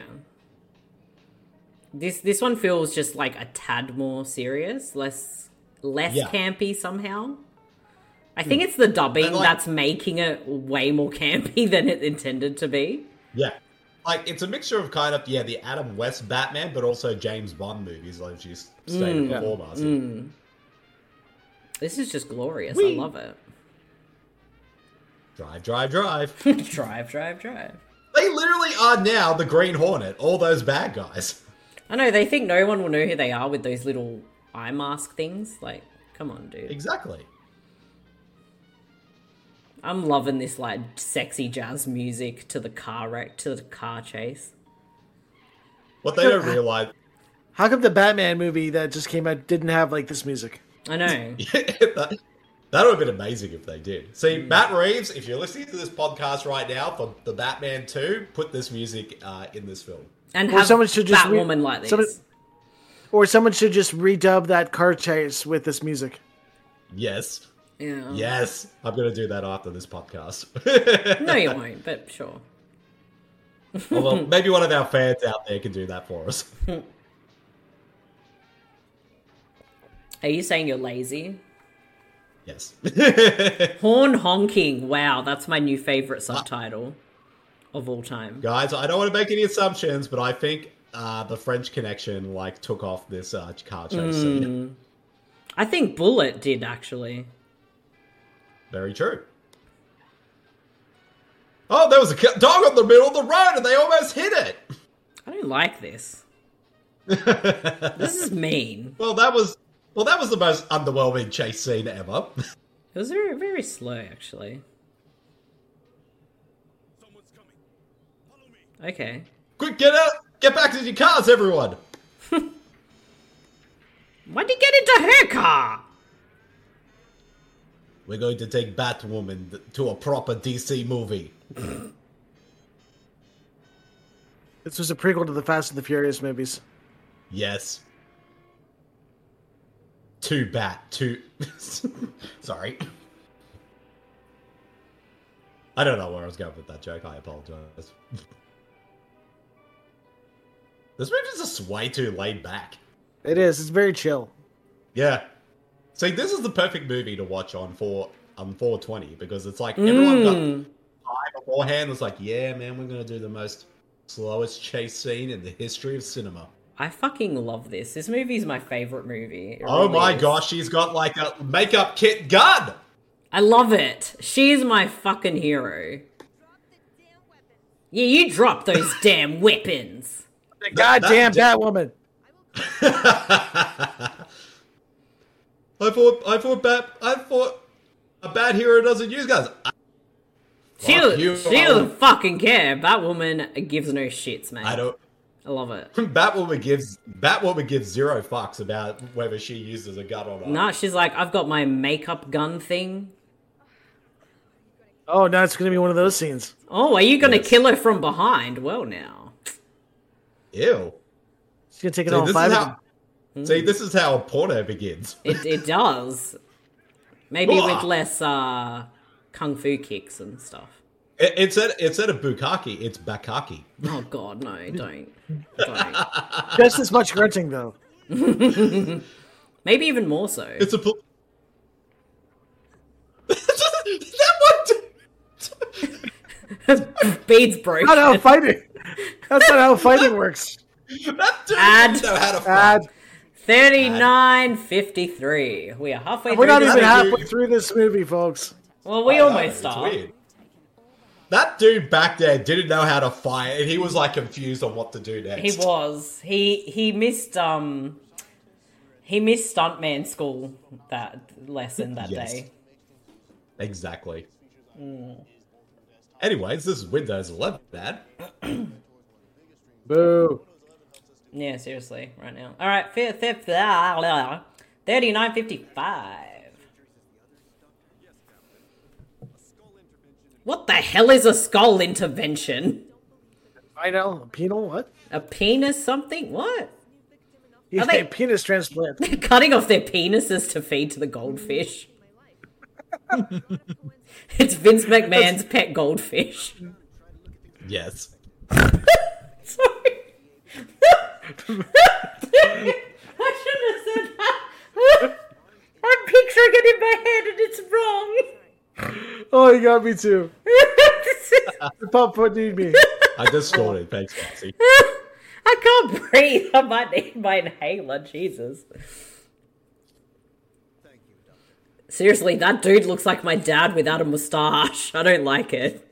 This one feels just like a tad more serious, less campy somehow. I think it's the dubbing that's making it way more campy than it intended to be. Yeah. Like, it's a mixture of kind of, the Adam West Batman, but also James Bond movies, like you stated before, Marcy. This is just glorious. Whee! I love it. Drive, drive, drive. Drive, drive, drive. They literally are now the Green Hornet, all those bad guys. I know, they think no one will know who they are with those little eye mask things. Like, come on, dude. Exactly. I'm loving this, like, sexy jazz music to the car wreck, to the car chase. What they don't realize... How come the Batman movie that just came out didn't have like this music? I know. that would have been amazing if they did. See, Matt Reeves, if you're listening to this podcast right now for the Batman 2, put this music in this film. And Or have someone should just Batwoman like this. Or someone should just redub that car chase with this music. Yes. Yeah. Yes. I'm going to do that after this podcast. No, you won't, but sure. Well, maybe one of our fans out there can do that for us. Are you saying you're lazy? Yes. Horn honking. Wow, that's my new favorite subtitle of all time. Guys, I don't want to make any assumptions, but I think the French Connection took off this car chase scene. I think Bullet did, actually. Very true. Oh, there was a dog on the middle of the road and they almost hit it. I don't like this. This is mean. Well, that was the most underwhelming chase scene ever. It was very, very slow, actually. Someone's coming. Follow me. Okay. Quick, get out! Get back to your cars, everyone! Why'd you get into her car? We're going to take Batwoman to a proper DC movie. This was a prequel to the Fast and the Furious movies. Yes. Sorry. I don't know where I was going with that joke. I apologize. This movie's just way too laid back. It is. It's very chill. Yeah. See, this is the perfect movie to watch on 420 because it's like everyone got time beforehand. It's like, yeah, man, we're gonna do the most slowest chase scene in the history of cinema. I fucking love this. This movie is my favorite movie. It Oh really my is. gosh, she's got like a makeup kit gun. I love it. She's my fucking hero. Yeah, you drop those damn weapons. The goddamn Batwoman. I thought a bad hero doesn't use guns. She doesn't fucking care. Batwoman gives no shits, mate. I don't. I love it. Batwoman gives zero fucks about whether she uses a gun or not. Nah, she's like, I've got my makeup gun thing. Oh, now it's going to be one of those scenes. Oh, are you gonna Yes. kill her from behind? Well, now. Ew. She's going to take it See, all this five is of them. See, this is how a porno begins. It does. Maybe Whoa. with less kung fu kicks and stuff. Instead of bukkake, it's bakaki. Oh god, no, don't. Just as much grunting, though. Maybe even more so. It's a. That one. Beads broken. Not how fighting. That's not how fighting works. That dude Ad. didn't know how to fight. Bad. 39:53. We are halfway We're through not this even movie. halfway through this movie, folks. Well, we I know, almost it's are. weird. That dude back there didn't know how to fight, and he was like confused on what to do next. He was. He missed stuntman school that lesson that Yes. day. Exactly. Anyways, this is Windows 11, Dad. Boo. Yeah, seriously, right now. All right, 39:55. What the hell is a skull intervention? I know. Penal? What? A penis something? What? Yeah, Are they- penis transplant. They're cutting off their penises to feed to the goldfish. It's Vince McMahon's pet goldfish. Yes. Sorry. I shouldn't have said that. I'm picturing it in my head and it's wrong. Oh, you got me too. The pop foot need me. I just snorted. Thanks, Foxy. I can't breathe. I might need my inhaler. Jesus. Seriously, that dude looks like my dad without a mustache. I don't like it.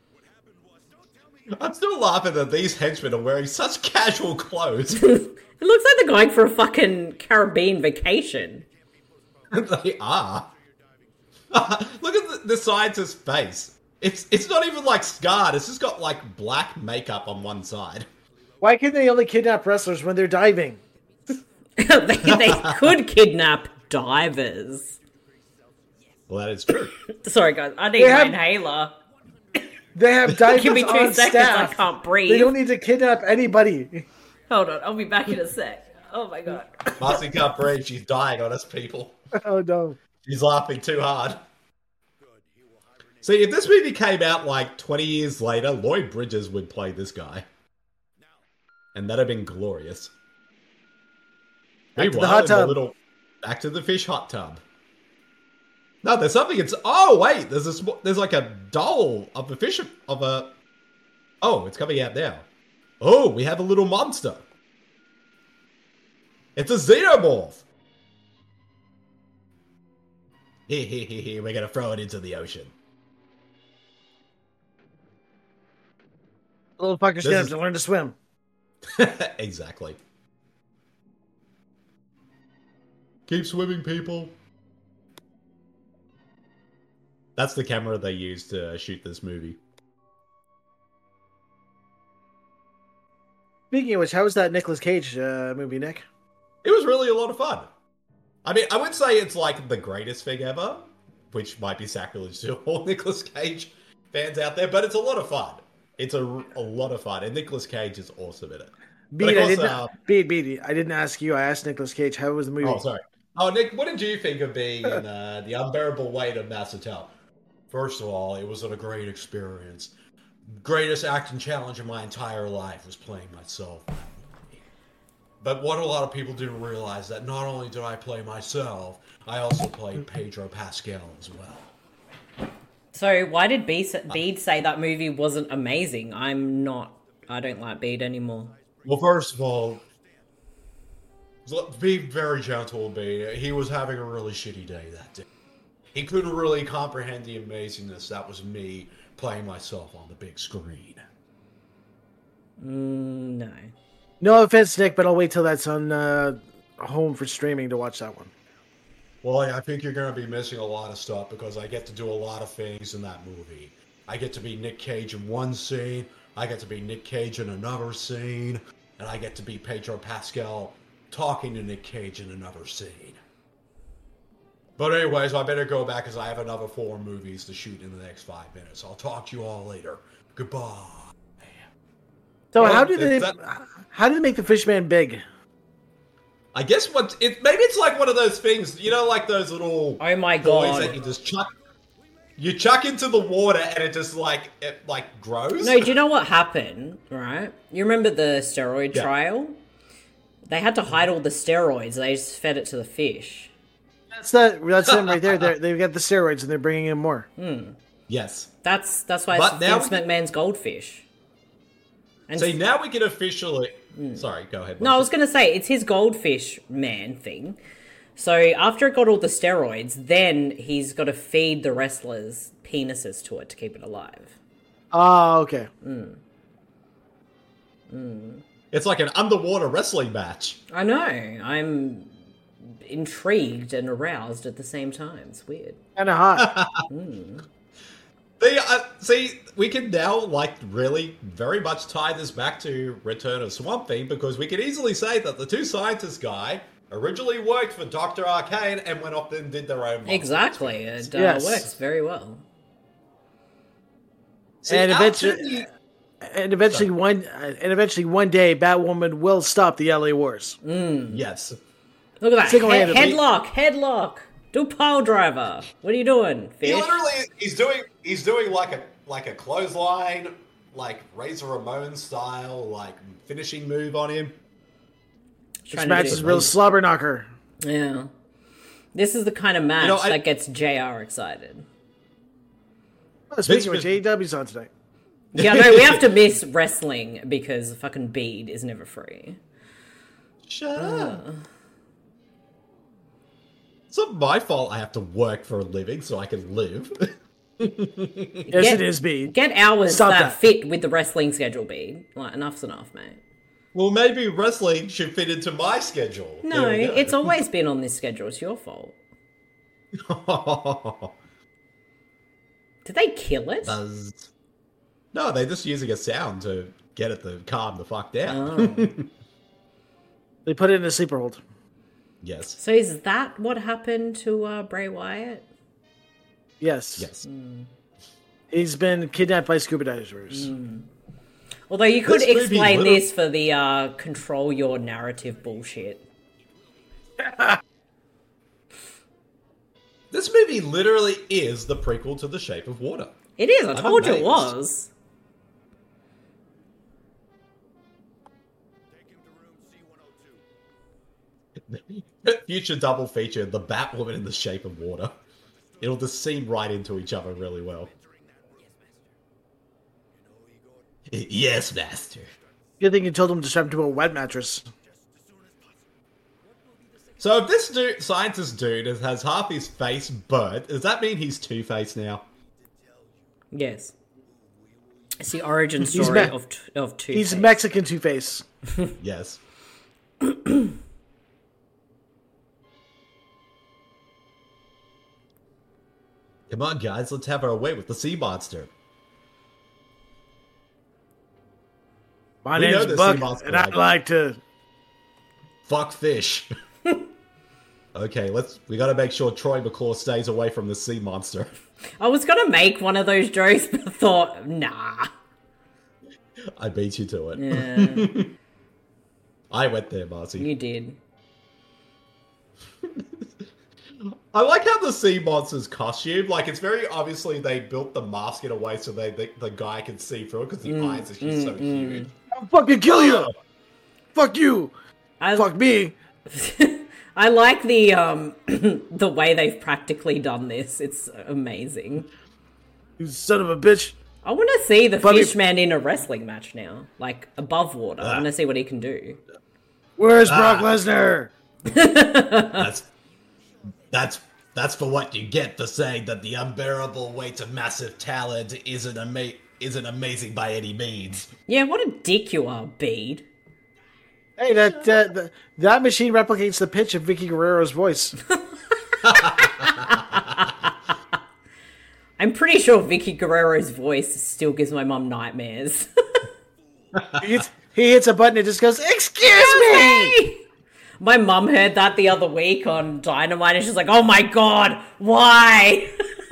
I'm still laughing that these henchmen are wearing such casual clothes. It looks like they're going for a fucking Caribbean vacation. They are. Look at the scientist's face. It's not even like scarred. It's just got like black makeup on one side. Why can they only kidnap wrestlers when they're diving? they could kidnap divers. Well, that is true. Sorry, guys. I need They my have- inhaler. They have divers Give me 2 on seconds. staff. I can't breathe. They don't need to kidnap anybody. Hold on. I'll be back in a sec. Oh my god. Marcy can't breathe. She's dying on us, people. Oh no. She's laughing too hard. See, if this movie came out like 20 years later, Lloyd Bridges would play this guy. And that'd have been glorious. Back to the hot tub. Back to the fish hot tub. No, there's something. Oh wait, there's like a doll of a fish of a. Oh, it's coming out now. Oh, we have a little monster. It's a xenomorph. Here, we're gonna throw it into the ocean. Little fucker's gonna have to learn to swim. Exactly. Keep swimming, people. That's the camera they used to shoot this movie. Speaking of which, how was that Nicolas Cage movie, Nick? It was really a lot of fun. I mean, I would say it's like the greatest thing ever, which might be sacrilege to all Nicolas Cage fans out there, but it's a lot of fun. It's a lot of fun, and Nicolas Cage is awesome in it. Beat, I didn't ask you. I asked Nicolas Cage, how was the movie? Oh, sorry. Oh, Nick, what did you think of being in The Unbearable Weight of Massive Talent? First of all, it was a great experience. Greatest acting challenge of my entire life was playing myself. But what a lot of people didn't realize that not only did I play myself, I also played Pedro Pascal as well. So why did Bede say that movie wasn't amazing? I don't like Bede anymore. Well, first of all, be very gentle with Bede. He was having a really shitty day that day. He couldn't really comprehend the amazingness that was me playing myself on the big screen. No. No offense, Nick, but I'll wait till that's on home for streaming to watch that one. Well, I think you're going to be missing a lot of stuff because I get to do a lot of things in that movie. I get to be Nick Cage in one scene, I get to be Nick Cage in another scene, and I get to be Pedro Pascal talking to Nick Cage in another scene. But anyways, I better go back because I have another 4 movies to shoot in the next 5 minutes. I'll talk to you all later. Goodbye. So how did they make the Fishman big? I guess maybe it's like one of those things, you know, like those little oh my toys god that you just chuck into the water and it just like grows. No, do you know what happened? Right, you remember the steroid trial? They had to hide all the steroids. They just fed it to the fish. That's them right there. They've got the steroids and they're bringing in more. Yes, that's why it's Vince McMahon's goldfish. And see, now we can officially. Sorry, go ahead. No, I was going to say, it's his goldfish man thing. So after it got all the steroids, then he's got to feed the wrestlers penises to it to keep it alive. Oh, okay. It's like an underwater wrestling match. I know. I'm intrigued and aroused at the same time. It's weird. Kind of hot. See, we can now, really very much tie this back to Return of Swamp Thing, because we can easily say that the two scientists guy originally worked for Dr. Arcane and went off and did their own. Exactly. It works very well. See, and eventually one day, Batwoman will stop the LA Wars. Yes. Look at that. Headlock. Do pile driver. What are you doing, fish? He literally, he's doing like a clothesline, like Razor Ramon style, finishing move on him. This match is real slobber knocker. Yeah. This is the kind of match that gets JR excited. Oh, speaking of which, AEW's on tonight. Yeah, no, we have to miss wrestling because fucking Bede is never free. Shut up. It's not my fault I have to work for a living so I can live. It is, Bede. Get hours that fit with the wrestling schedule, Bede. Enough's enough, mate. Well, maybe wrestling should fit into my schedule. No, it's always been on this schedule. It's your fault. Did they kill it? No, they're just using a sound to get it to calm the fuck down. Oh. They put it in a sleeper hold. Yes. So is that what happened to Bray Wyatt? Yes. He's been kidnapped by scuba divers. Although you could explain this for the control your narrative bullshit. This movie literally is the prequel to The Shape of Water. It is. I told you it was. Future double feature, the Batwoman and The Shape of Water. It'll just seam right into each other really well. Yes, master. Good thing you told him to strap him to a wet mattress. So if this dude, scientist dude has half his face burnt, does that mean he's Two-Face now? Yes. It's the origin story of Two-Face. He's Mexican Two-Face. Yes. Come on, guys, let's have our way with the sea monster. My name's Buck, and I like to... Fuck fish. Okay, we gotta make sure Troy McClure stays away from the sea monster. I was gonna make one of those jokes, but I thought, nah. I beat you to it. Yeah. I went there, Marcy. You did. I like how the sea monster's costume, like, it's very obviously they built the mask in a way so the guy can see through it because the eyes are just so huge. I'll fucking kill you! Fuck you! Fuck me! I like the the way they've practically done this. It's amazing. You son of a bitch! I want to see the Fishman in a wrestling match now, like above water. I want to see what he can do. Where's Brock Lesnar? That's for what you get for saying that the unbearable weight of massive talent isn't amazing by any means. Yeah, what a dick you are, Bede. Hey, that machine replicates the pitch of Vicky Guerrero's voice. I'm pretty sure Vicky Guerrero's voice still gives my mum nightmares. he hits a button, it just goes, "Excuse me!" My mum heard that the other week on Dynamite, and she's like, "Oh my god, why?"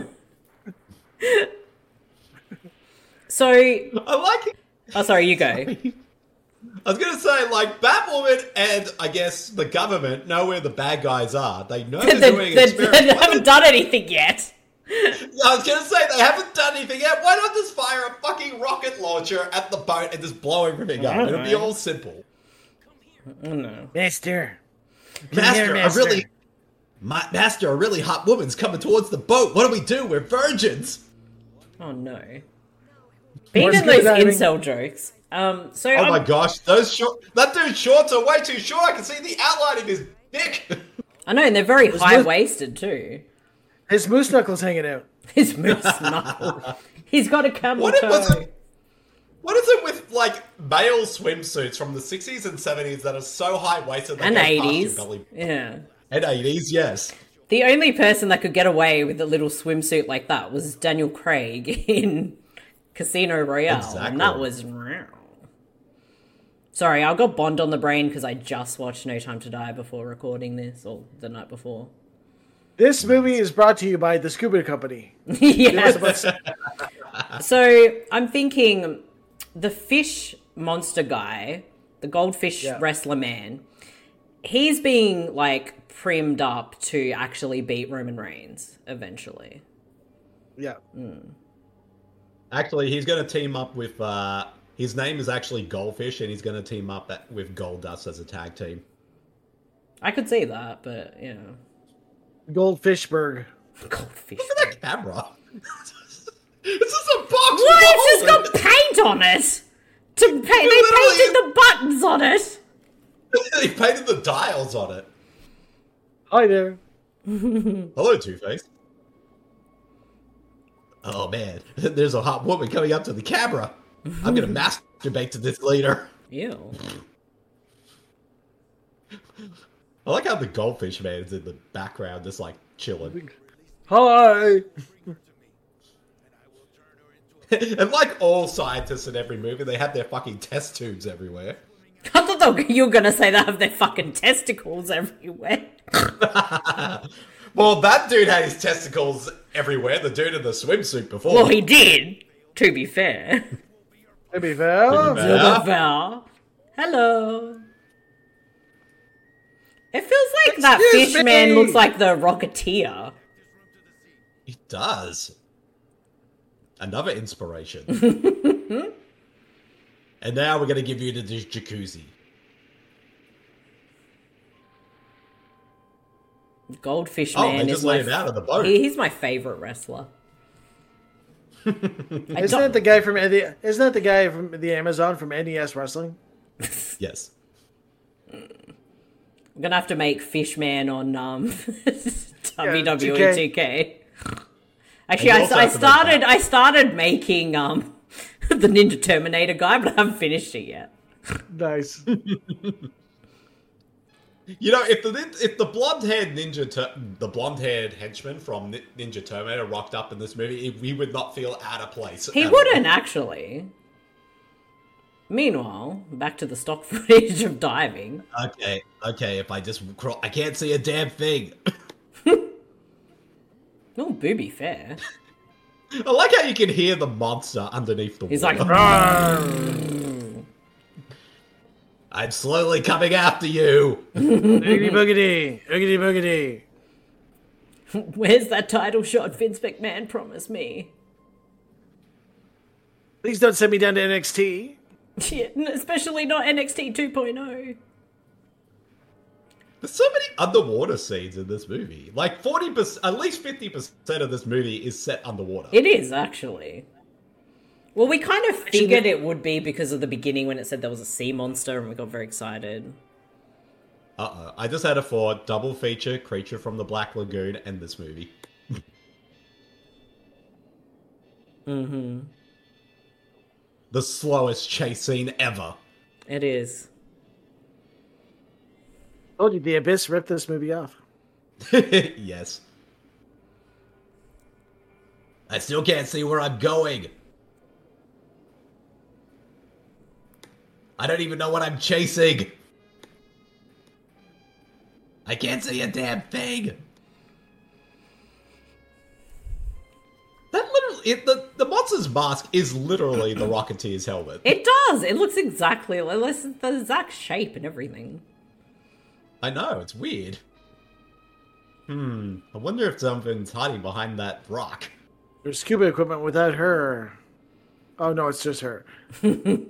So, I like it. Oh, sorry, you go. I was gonna say, like, Batwoman and I guess the government know where the bad guys are. They know they're doing experiments. They haven't done anything yet. I was gonna say they haven't done anything yet. Why not just fire a fucking rocket launcher at the boat and just blow everything up? It'll be all simple. No, Master, Master, a really hot woman's coming towards the boat. What do? We're virgins. Oh no. Being in those incel jokes. Oh my gosh, that dude's shorts are way too short. I can see the outline of his dick. I know, and they're very high-waisted too. His moose knuckle's hanging out. His moose knuckle. He's got a camel toe. What is it with, like, male swimsuits from the 60s and 70s that are so high-waisted that and go 80s. past your belly? Yeah. And 80s, yes. The only person that could get away with a little swimsuit like that was Daniel Craig in Casino Royale. Exactly. And that was... Sorry, I got Bond on the brain because I just watched No Time to Die before recording this, or the night before. This movie is brought to you by the Scuba Company. Yes. So, I'm thinking the fish monster guy, the goldfish wrestler man, he's being, like, primed up to actually beat Roman Reigns eventually. Yeah. Actually, he's going to team up with... his name is actually Goldfish, and he's going to team up with Goldust as a tag team. I could see that, but, you know. Goldfishburg. Goldfish. Look at that camera. This is a box. What? It's just got paint on it. They painted the buttons on it. They painted the dials on it. Hi there. Hello, Two-Face. Oh man, there's a hot woman coming up to the camera. I'm gonna masturbate to this later. Ew. I like how the goldfish man is in the background, just like chilling. Hi. And like all scientists in every movie, they have their fucking test tubes everywhere. I thought you were going to say they have their fucking testicles everywhere. Well, that dude had his testicles everywhere, the dude in the swimsuit before. Well, he did, to be fair. To be fair. Hello. It feels like that fish man looks like the Rocketeer. It does. Another inspiration. And now we're going to give you the jacuzzi. Goldfish Man just laid him out of the boat. He's my favorite wrestler. Isn't that the guy from the Amazon from NES Wrestling? Yes. I'm gonna have to make Fishman on WWE 2K. Actually, I started making the Ninja Terminator guy, but I haven't finished it yet. Nice. You know, if the blonde-haired the blonde-haired henchman from Ninja Terminator rocked up in this movie, he would not feel out of place. He wouldn't actually. Meanwhile, back to the stock footage of diving. Okay. If I just crawl, I can't see a damn thing. Oh, booby fair. I like how you can hear the monster underneath the water. He's like, I'm slowly coming after you. Oogity boogity, oogity boogity. Where's that title shot Vince McMahon promised me? Please don't send me down to NXT. Yeah, especially not NXT 2.0. There's so many underwater scenes in this movie. Like 40%, at least 50% of this movie is set underwater. It is, actually. Well, we kind of figured it would be because of the beginning when it said there was a sea monster and we got very excited. I just had a thought. Double feature, Creature from the Black Lagoon, and this movie. Mm-hmm. The slowest chase scene ever. It is. Told you, The Abyss ripped this movie off. Yes. I still can't see where I'm going. I don't even know what I'm chasing. I can't see a damn thing. That literally, the monster's mask is literally the Rocketeer's helmet. It does. It looks exactly like the exact shape and everything. I know, it's weird. I wonder if something's hiding behind that rock. There's scuba equipment without her. Oh no, it's just her. She lit an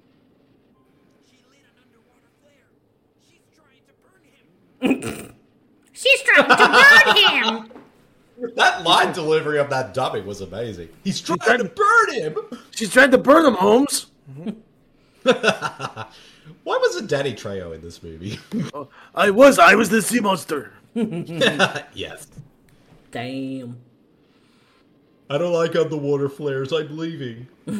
underwater flare. She's trying to burn him. She's trying to burn him! That line delivery of that dubbing was amazing. He's trying to burn him! She's trying to burn him, Holmes. Why wasn't Danny Trejo in this movie? I was the sea monster. Yes. Damn. I don't like underwater flares. I'm leaving. It's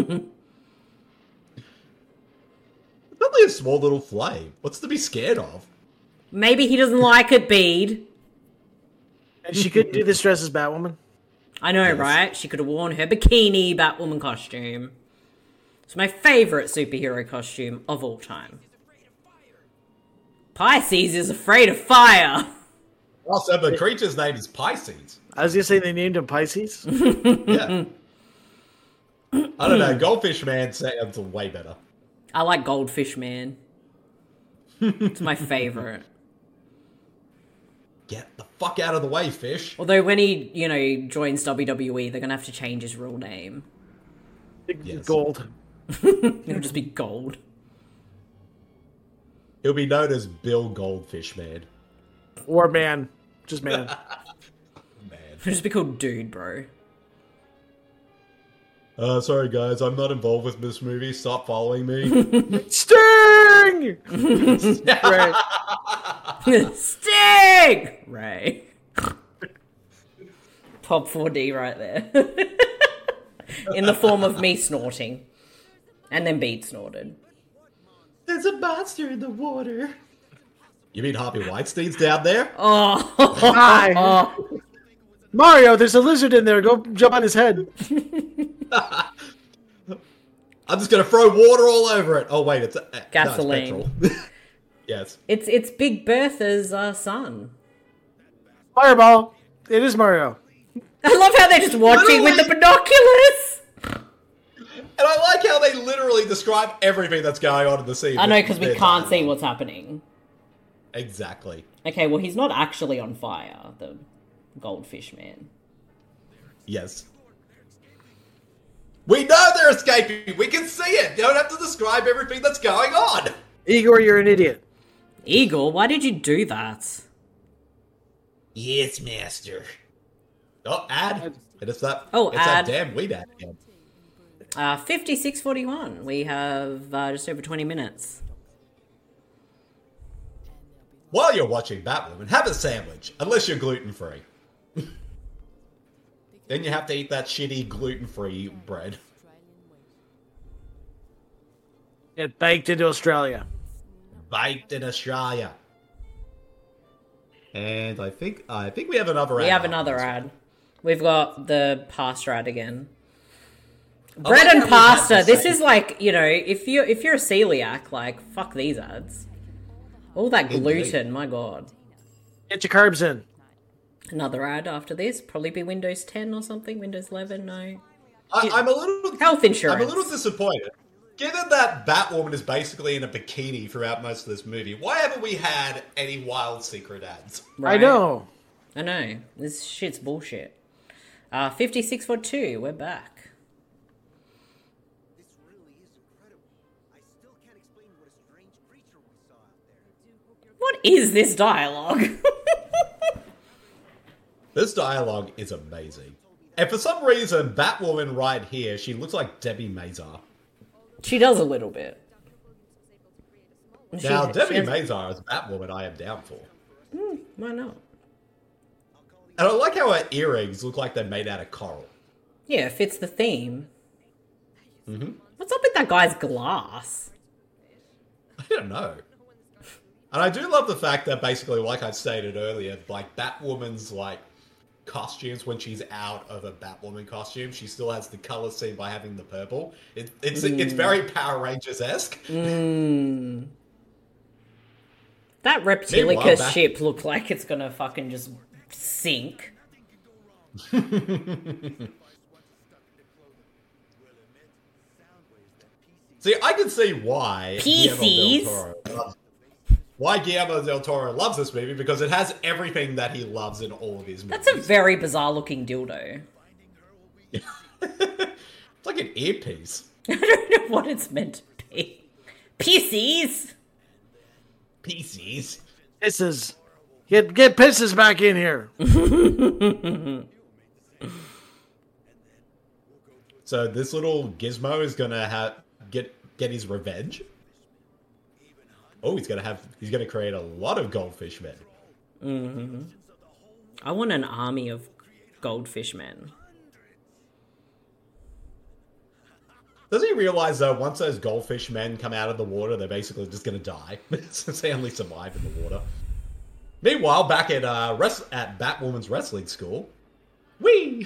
only a small little flame. What's to be scared of? Maybe he doesn't like it, Bede. And she couldn't do this dress as Batwoman. I know, right? She could have worn her bikini Batwoman costume. It's my favorite superhero costume of all time. Pisces is afraid of fire. Also, the creature's name is Pisces. I was gonna say they named him Pisces. Yeah. I don't know. Goldfish Man sounds way better. I like Goldfish Man. It's my favorite. Get the fuck out of the way, fish. Although when he, joins WWE, they're gonna have to change his real name. Yes. Gold. It'll just be Gold. He'll be known as Bill Goldfish Man. Or man. Just man. Man. It'll just be called Dude, bro. Sorry guys, I'm not involved with this movie. Stop following me. Sting! Right. Sting! Right. Pop 4D right there. In the form of me snorting. And then Bede snorted. There's a monster in the water. You mean Harvey Weinstein's down there? Oh. Hi. Mario, there's a lizard in there. Go jump on his head. I'm just gonna throw water all over it. Oh wait, it's gasoline. No, it's petrol. Yes. It's Big Bertha's son. Fireball. It is Mario. I love how they're just watching with the binoculars. And I like how they literally describe everything that's going on in the scene. I know, because we can't see what's happening. Exactly. Okay, well, he's not actually on fire, the Goldfish Man. Yes. We know they're escaping. We can see it. You don't have to describe everything that's going on. Igor, you're an idiot. Eagle, why did you do that? Yes, master. Oh, ad. It's that. Oh, it's ad. that damn weed ad again. 56:41. We have just over 20 minutes. While you're watching Batwoman, have a sandwich, unless you're gluten-free. Then you have to eat that shitty gluten-free bread. Get baked into Australia. Baked in Australia. And I think we have another ad. We have another ad. We've got the pasta ad again. I Bread like and how we have pasta. the This same- is like, you know, if you're a celiac, like, fuck these ads. All that gluten, my god. Get your carbs in. Another ad after this. Probably be Windows 10 or something. Windows 11, no. I'm a little Health insurance. I'm a little disappointed. Given that Batwoman is basically in a bikini throughout most of this movie, why haven't we had any wild secret ads? I know. I know. This shit's bullshit. 56:42. We're back. This really is incredible. I still can't explain what a strange creature we saw out there. What is this dialogue? This dialogue is amazing. And for some reason, Batwoman right here, she looks like Debbie Mazar. She does a little bit. Now, She Debbie has- Mazar as Batwoman, I am down for. Why not? And I like how her earrings look like they're made out of coral. Yeah, it fits the theme. What's up with that guy's glass? I don't know. And I do love the fact that basically, like I stated earlier, like Batwoman's like costumes when she's out of a Batwoman costume, she still has the color scheme by having the purple. It's very Power Rangers-esque. That Meanwhile, Reptilicus ship looks like it's gonna fucking just sink. See, I can see why PCs? Guillermo del Toro loves this movie, because it has everything that he loves in all of his movies. That's a very bizarre looking dildo. It's like an earpiece. I don't know what it's meant to be. PCs? PCs. Pisses. Get pisses back in here. So this little gizmo is gonna get his revenge. Oh, he's gonna create a lot of goldfish men. I want an army of goldfish men. Does he realize though, once those goldfish men come out of the water, they're basically just gonna die since they only survive in the water? Meanwhile, back at at Batwoman's wrestling school, whee!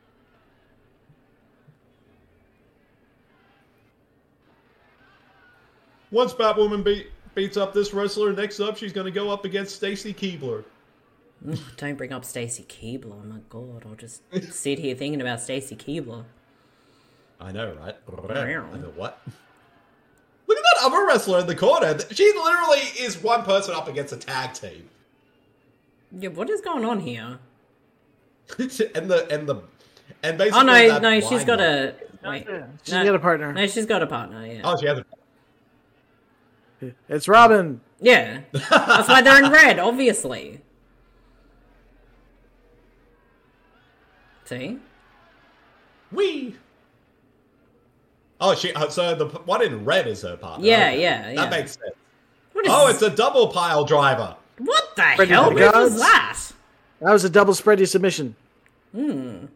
Once Batwoman beats up this wrestler, next up she's gonna go up against Stacy Keibler. Don't bring up Stacy Keibler. Oh my god, I'll just sit here thinking about Stacy Keibler. I know, right? I know what? Look at that other wrestler in the corner. She literally is one person up against a tag team. Yeah, what is going on here? and basically. Oh no, that no, she's blind got guy- a wait. She's got a partner. No, she's got a partner. Yeah, Oh, she has a. It's Robin. yeah. That's why they're in red, obviously. See? Wee. Oh, so the one in red is her partner. Yeah, Okay. yeah. That makes sense. What is Oh, this? it's a double pile driver. What the Freddy hell the move was Gods. that? That was a double spready submission. We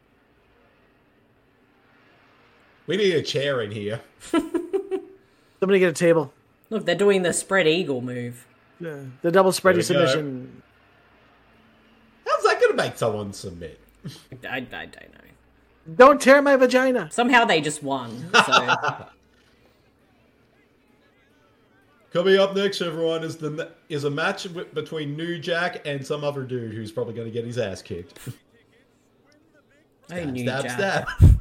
need a chair in here. Somebody get a table. Look, they're doing the spread eagle move. Yeah, the double There spready we go. submission. How's that going to make someone submit? I don't know. Don't tear my vagina. Somehow they just won. So Coming up next, everyone, is a match between New Jack and some other dude who's probably going to get his ass kicked. I knew stab, Jack. stab.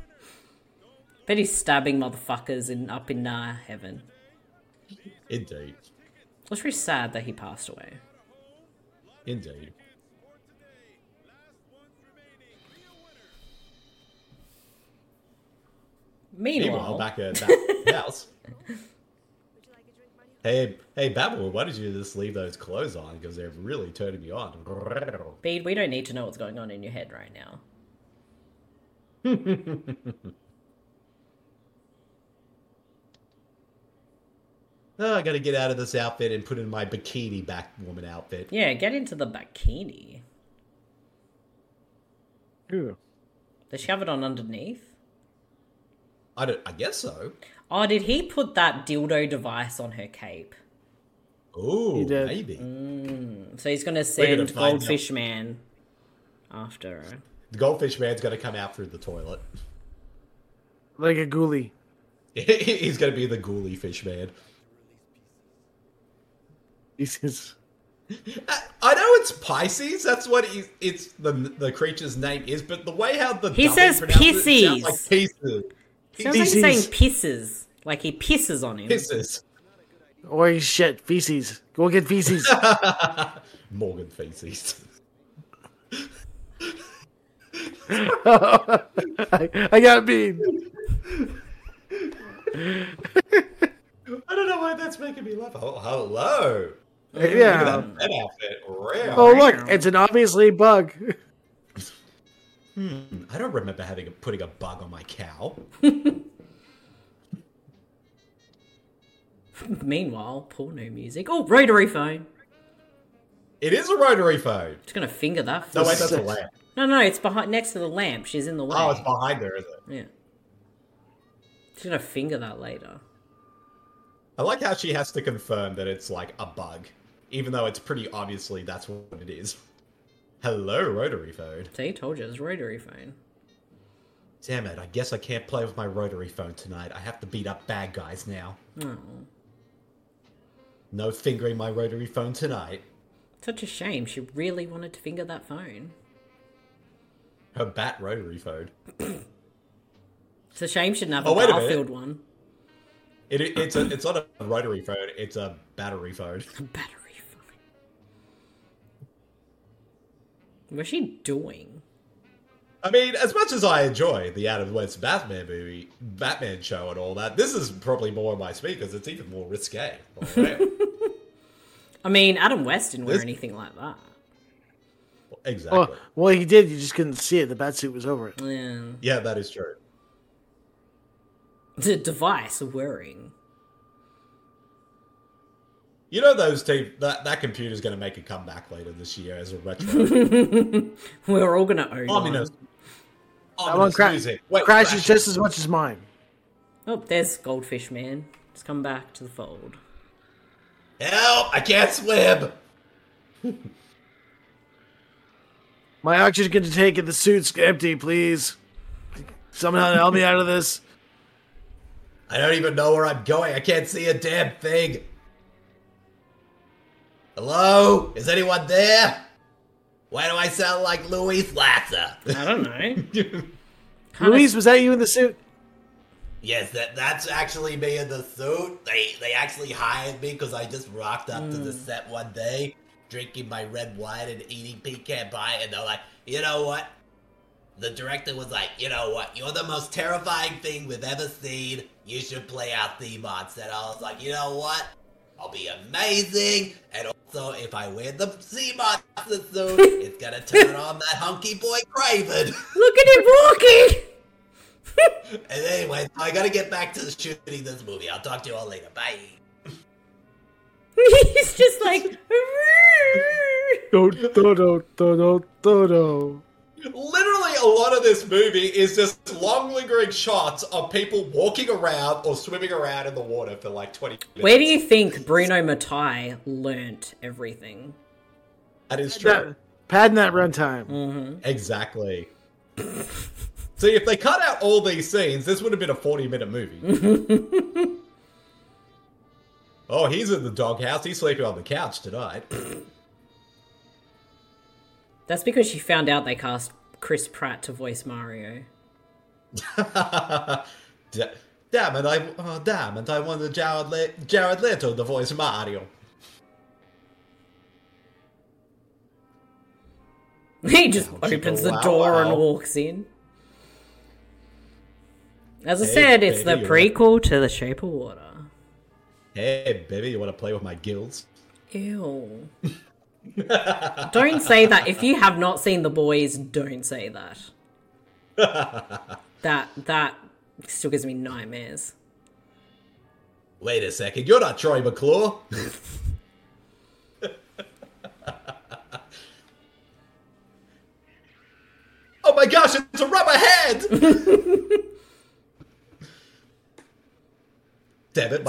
Bet he's stabbing motherfuckers up in heaven. Indeed. It's very sad that he passed away. Indeed. Meanwhile, back at that house. Would you like a drink, Mario? Hey, Babel, why did you just leave those clothes on? Because they're really turning me on. Bede, we don't need to know what's going on in your head right now. Oh, I gotta get out of this outfit and put in my bikini Batwoman outfit. Yeah, get into the bikini. Ooh. Does she have it on underneath? I guess so. Oh, did he put that dildo device on her cape? Ooh, He did. maybe. So he's gonna We're send gonna find Goldfish Man after her. The Goldfish Man's gonna come out through the toilet. Like a ghoulie. He's gonna be the ghoulie fish man. He's I know it's Pisces. That's what it's the creature's name is. But the way how the He dubbing says pronounces it sounds like pisses. pieces. Sounds like he's saying Feces. pisses. Like he pisses on him. Pisses. or shit, feces. Go get feces. Morgan feces. I got bean. I don't know why that's making me laugh. Oh, hello. Yeah. Look at that outfit. Real. Oh look, it's an obviously bug. I don't remember putting a bug on my cow. Meanwhile, porno music. Oh, rotary phone. It is a rotary phone. Just gonna finger that. No, wait, that's a lamp. No, it's behind, next to the lamp. She's in the way. Oh, it's behind there, is it? Yeah. She's gonna finger that later. I like how she has to confirm that it's like a bug, even though it's pretty obviously that's what it is. Hello, rotary phone. See, told you it's rotary phone. Damn it, I guess I can't play with my rotary phone tonight. I have to beat up bad guys now. Oh, No fingering my rotary phone tonight. such a shame. She really wanted to finger that phone. Her bat rotary phone. It's a shame she didn't have Oh, a wait a minute. Garfield one. It's not a rotary phone, it's a battery phone. A battery phone. What's she doing? I mean, as much as I enjoy the Adam West Batman show and all that, this is probably more my speed because it's even more risque. Alright. I mean, Adam West didn't wear This- anything like that. Exactly. Oh, well, he did. You just couldn't see it. The batsuit was over it. Yeah. Yeah, that is true. The device wearing. You know that computer's going to make a comeback later this year as a retro. We're all gonna own Ominous. one. That one music. Wait, crashes just as much as mine. Oh, there's Goldfish Man. Just come back to the fold. Help! I can't swim! My oxygen tank in the suit's empty, please. Somehow help me out of this. I don't even know where I'm going. I can't see a damn thing. Hello? Is anyone there? Why do I sound like Louis Lasser? I don't know. Louise, was that you in the suit? Yes, that's actually me in the suit. They actually hired me because I just rocked up to the set one day, drinking my red wine and eating pecan pie, and they're like, you know what? The director was like, you know what? You're the most terrifying thing we've ever seen. You should play our theme on set. I was like, you know what? I'll be amazing. And also, if I wear the sea monster suit, it's gonna turn on that hunky boy Craven. Look at him walking! And anyway, I gotta get back to shooting this movie. I'll talk to you all later. Bye. He's just like... Do. Literally, a lot of this movie is just long, lingering shots of people walking around or swimming around in the water for like 20 minutes. Where do you think Bruno Mattei learnt everything? That is true. Padding that runtime. Exactly. See, if they cut out all these scenes, this would have been a 40-minute movie. Oh, he's in the doghouse. He's sleeping on the couch tonight. That's because she found out they cast Chris Pratt to voice Mario. Damn it! I wanted Jared Leto to voice Mario. He just opens the door and walks in. As I said, it's the prequel to The Shape of Water. Hey, baby, you want to play with my gills? Ew. Don't say that. If you have not seen The Boys, don't say that. That still gives me nightmares. Wait a second, you're not Troy McClure. Oh my gosh, it's a rubber head! Damn it,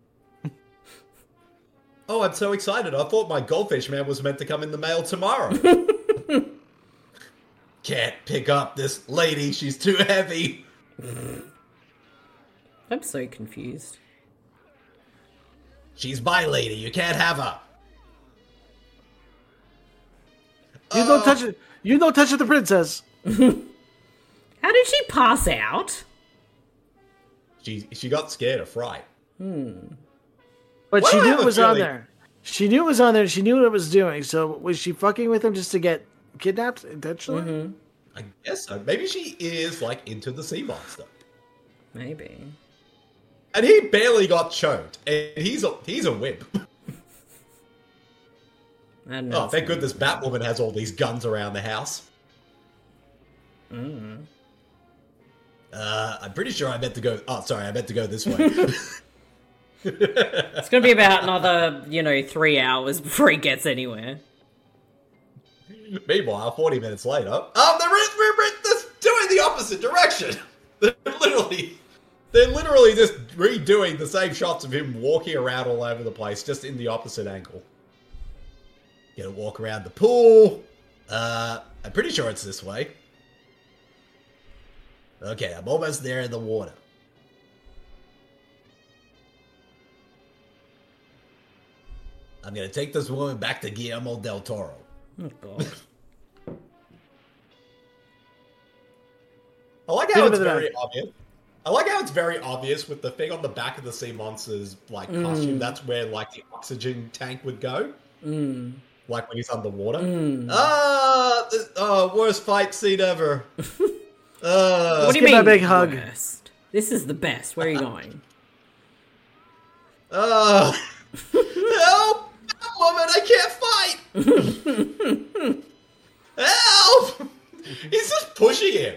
Oh, I'm so excited. I thought my goldfish man was meant to come in the mail tomorrow. Can't pick up this lady, she's too heavy. I'm so confused. She's my lady, you can't have her. You don't touch it. You don't touch the princess. How did she pass out? She got scared of fright. But she knew it was on there. She knew it was on there. She knew what it was doing. So was she fucking with him just to get kidnapped intentionally? Mm-hmm. I guess so. Maybe she is like into the sea monster. Maybe. And he barely got choked. And he's a wimp. Oh, thank goodness Batwoman has all these guns around the house. Mm. I'm pretty sure I meant to go... Oh, sorry, I meant to go this way. It's going to be about another, 3 hours before he gets anywhere. Meanwhile, 40 minutes later... Oh, they're doing the opposite direction! They're literally just redoing the same shots of him walking around all over the place, just in the opposite angle. Gonna walk around the pool. I'm pretty sure it's this way. Okay, I'm almost there in the water. I'm gonna take this woman back to Guillermo del Toro. Oh, God. I like how it's very obvious. I like how it's very obvious with the thing on the back of the sea monster's costume. That's where the oxygen tank would go. Mm. Like when he's underwater. Worst fight scene ever. What do you mean? A big hug. Worst? This is the best. Where are you going? Help! Woman, I can't fight! Help! He's just pushing him.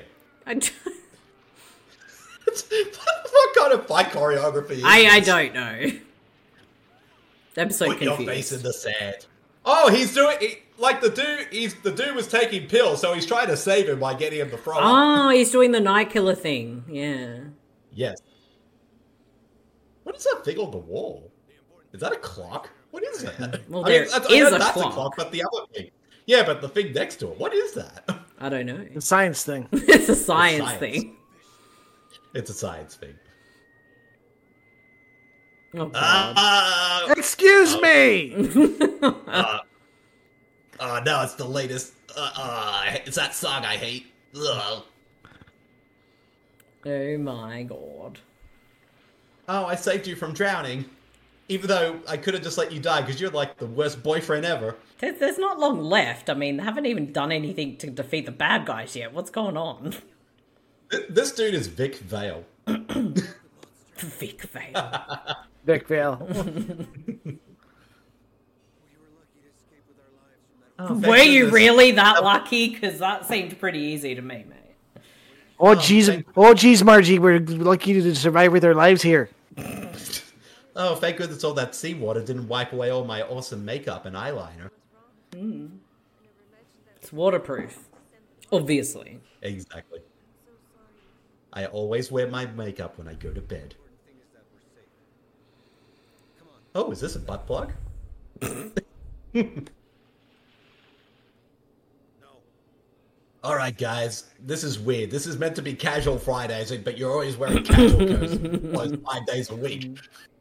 What kind of fight choreography is I this? don't know. I'm so Put confused. your face in the sand. Oh, he's doing the dude was taking pills, so he's trying to save him by getting him to throw up. Oh, he's doing the night killer thing. Yeah. Yes. What is that thing on the wall? Is that a clock? What is that? Well, there I is know a that's clock. but the other thing. Yeah, but the thing next to it. What is that? I don't know. The science thing. It's a science thing. It's a science thing. Oh, God. Excuse me! No, it's the latest. It's that song I hate. Ugh. Oh, my God. Oh, I saved you from drowning. Even though I could have just let you die because you're like the worst boyfriend ever. There's not long left. I mean, they haven't even done anything to defeat the bad guys yet. What's going on? This dude is Vic Vale. Vic Vale. Vic Vale. Were you really that lucky? Because that seemed pretty easy to me, mate. Oh, jeez, Margie, we're lucky to survive with our lives here. Oh, thank goodness all that seawater didn't wipe away all my awesome makeup and eyeliner. It's waterproof. Obviously. Exactly. I always wear my makeup when I go to bed. Oh, is this a butt plug? Alright, guys, this is weird. This is meant to be casual Fridays, but you're always wearing casual clothes 5 days a week.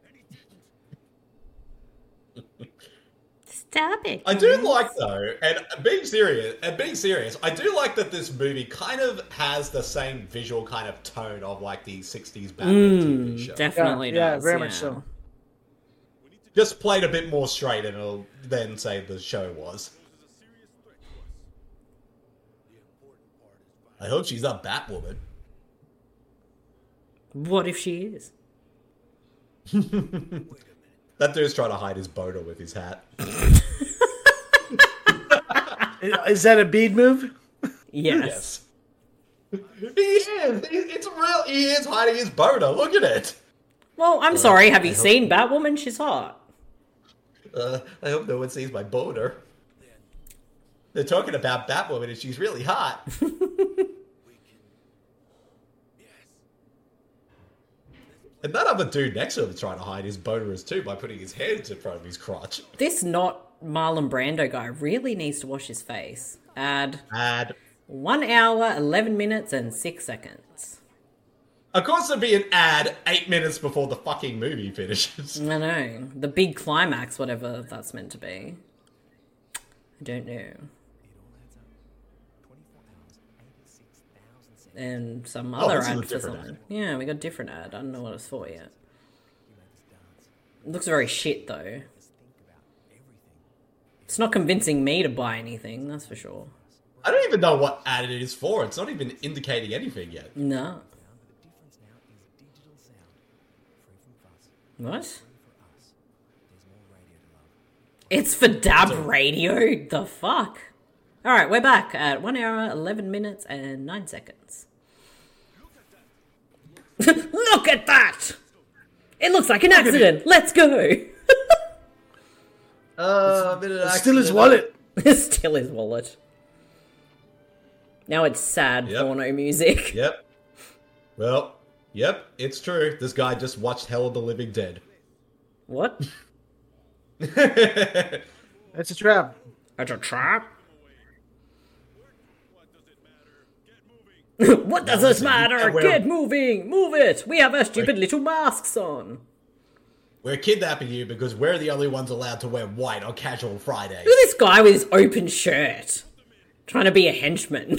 Stop it. I do like though, and being serious, I do like that this movie kind of has the same visual kind of tone of like the 60s Batman TV show. Definitely Yeah, does. very much so. Just played a bit more straight than say the show was. I hope she's not Batwoman. What if she is? That dude's trying to hide his boner with his hat. Is that a bead move? Yes. He is. It's real. He is hiding his boner. Look at it. Well, I'm sorry. Have you seen Batwoman? She's hot. I hope no one sees my boner. They're talking about Batwoman and she's really hot. And that other dude next to him is trying to hide his boners too by putting his hands in front of his crotch. This not Marlon Brando guy really needs to wash his face. Add 1 hour, 11 minutes, and 6 seconds. Of course there'd be an ad 8 minutes before the fucking movie finishes. I know. The big climax, whatever that's meant to be. I don't know. And some other this is a ad for different something. ad. Yeah, we got a different ad. I don't know what it's for yet. It looks very shit, though. It's not convincing me to buy anything, that's for sure. I don't even know what ad it is for. It's not even indicating anything yet. No. What? It's for DAB radio? The fuck? Alright, we're back at 1 hour, 11 minutes, and 9 seconds. Look at that! It looks like an accident! Let's go! Still his wallet. Still his wallet. Now it's sad porno music. Yep. Well, yep, it's true. This guy just watched Hell of the Living Dead. What? That's a trap. That's a trap? What does this matter? Get moving! Move it! We have our stupid little masks on. We're kidnapping you because we're the only ones allowed to wear white on casual Fridays. Look at this guy with his open shirt. Trying to be a henchman.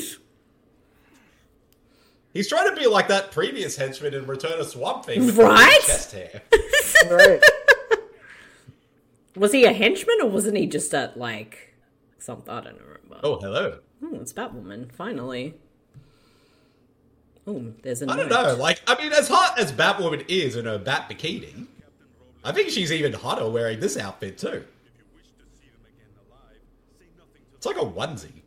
He's trying to be like that previous henchman in Return of Swamp Thing. With Right? Chest hair. Right. Was he a henchman or wasn't he just at, like, something? I don't remember. Oh, hello. It's Batwoman, finally. Oh, there's a I don't know. Like, I mean, as hot as Batwoman is in her bat bikini, I think she's even hotter wearing this outfit too. It's like a onesie.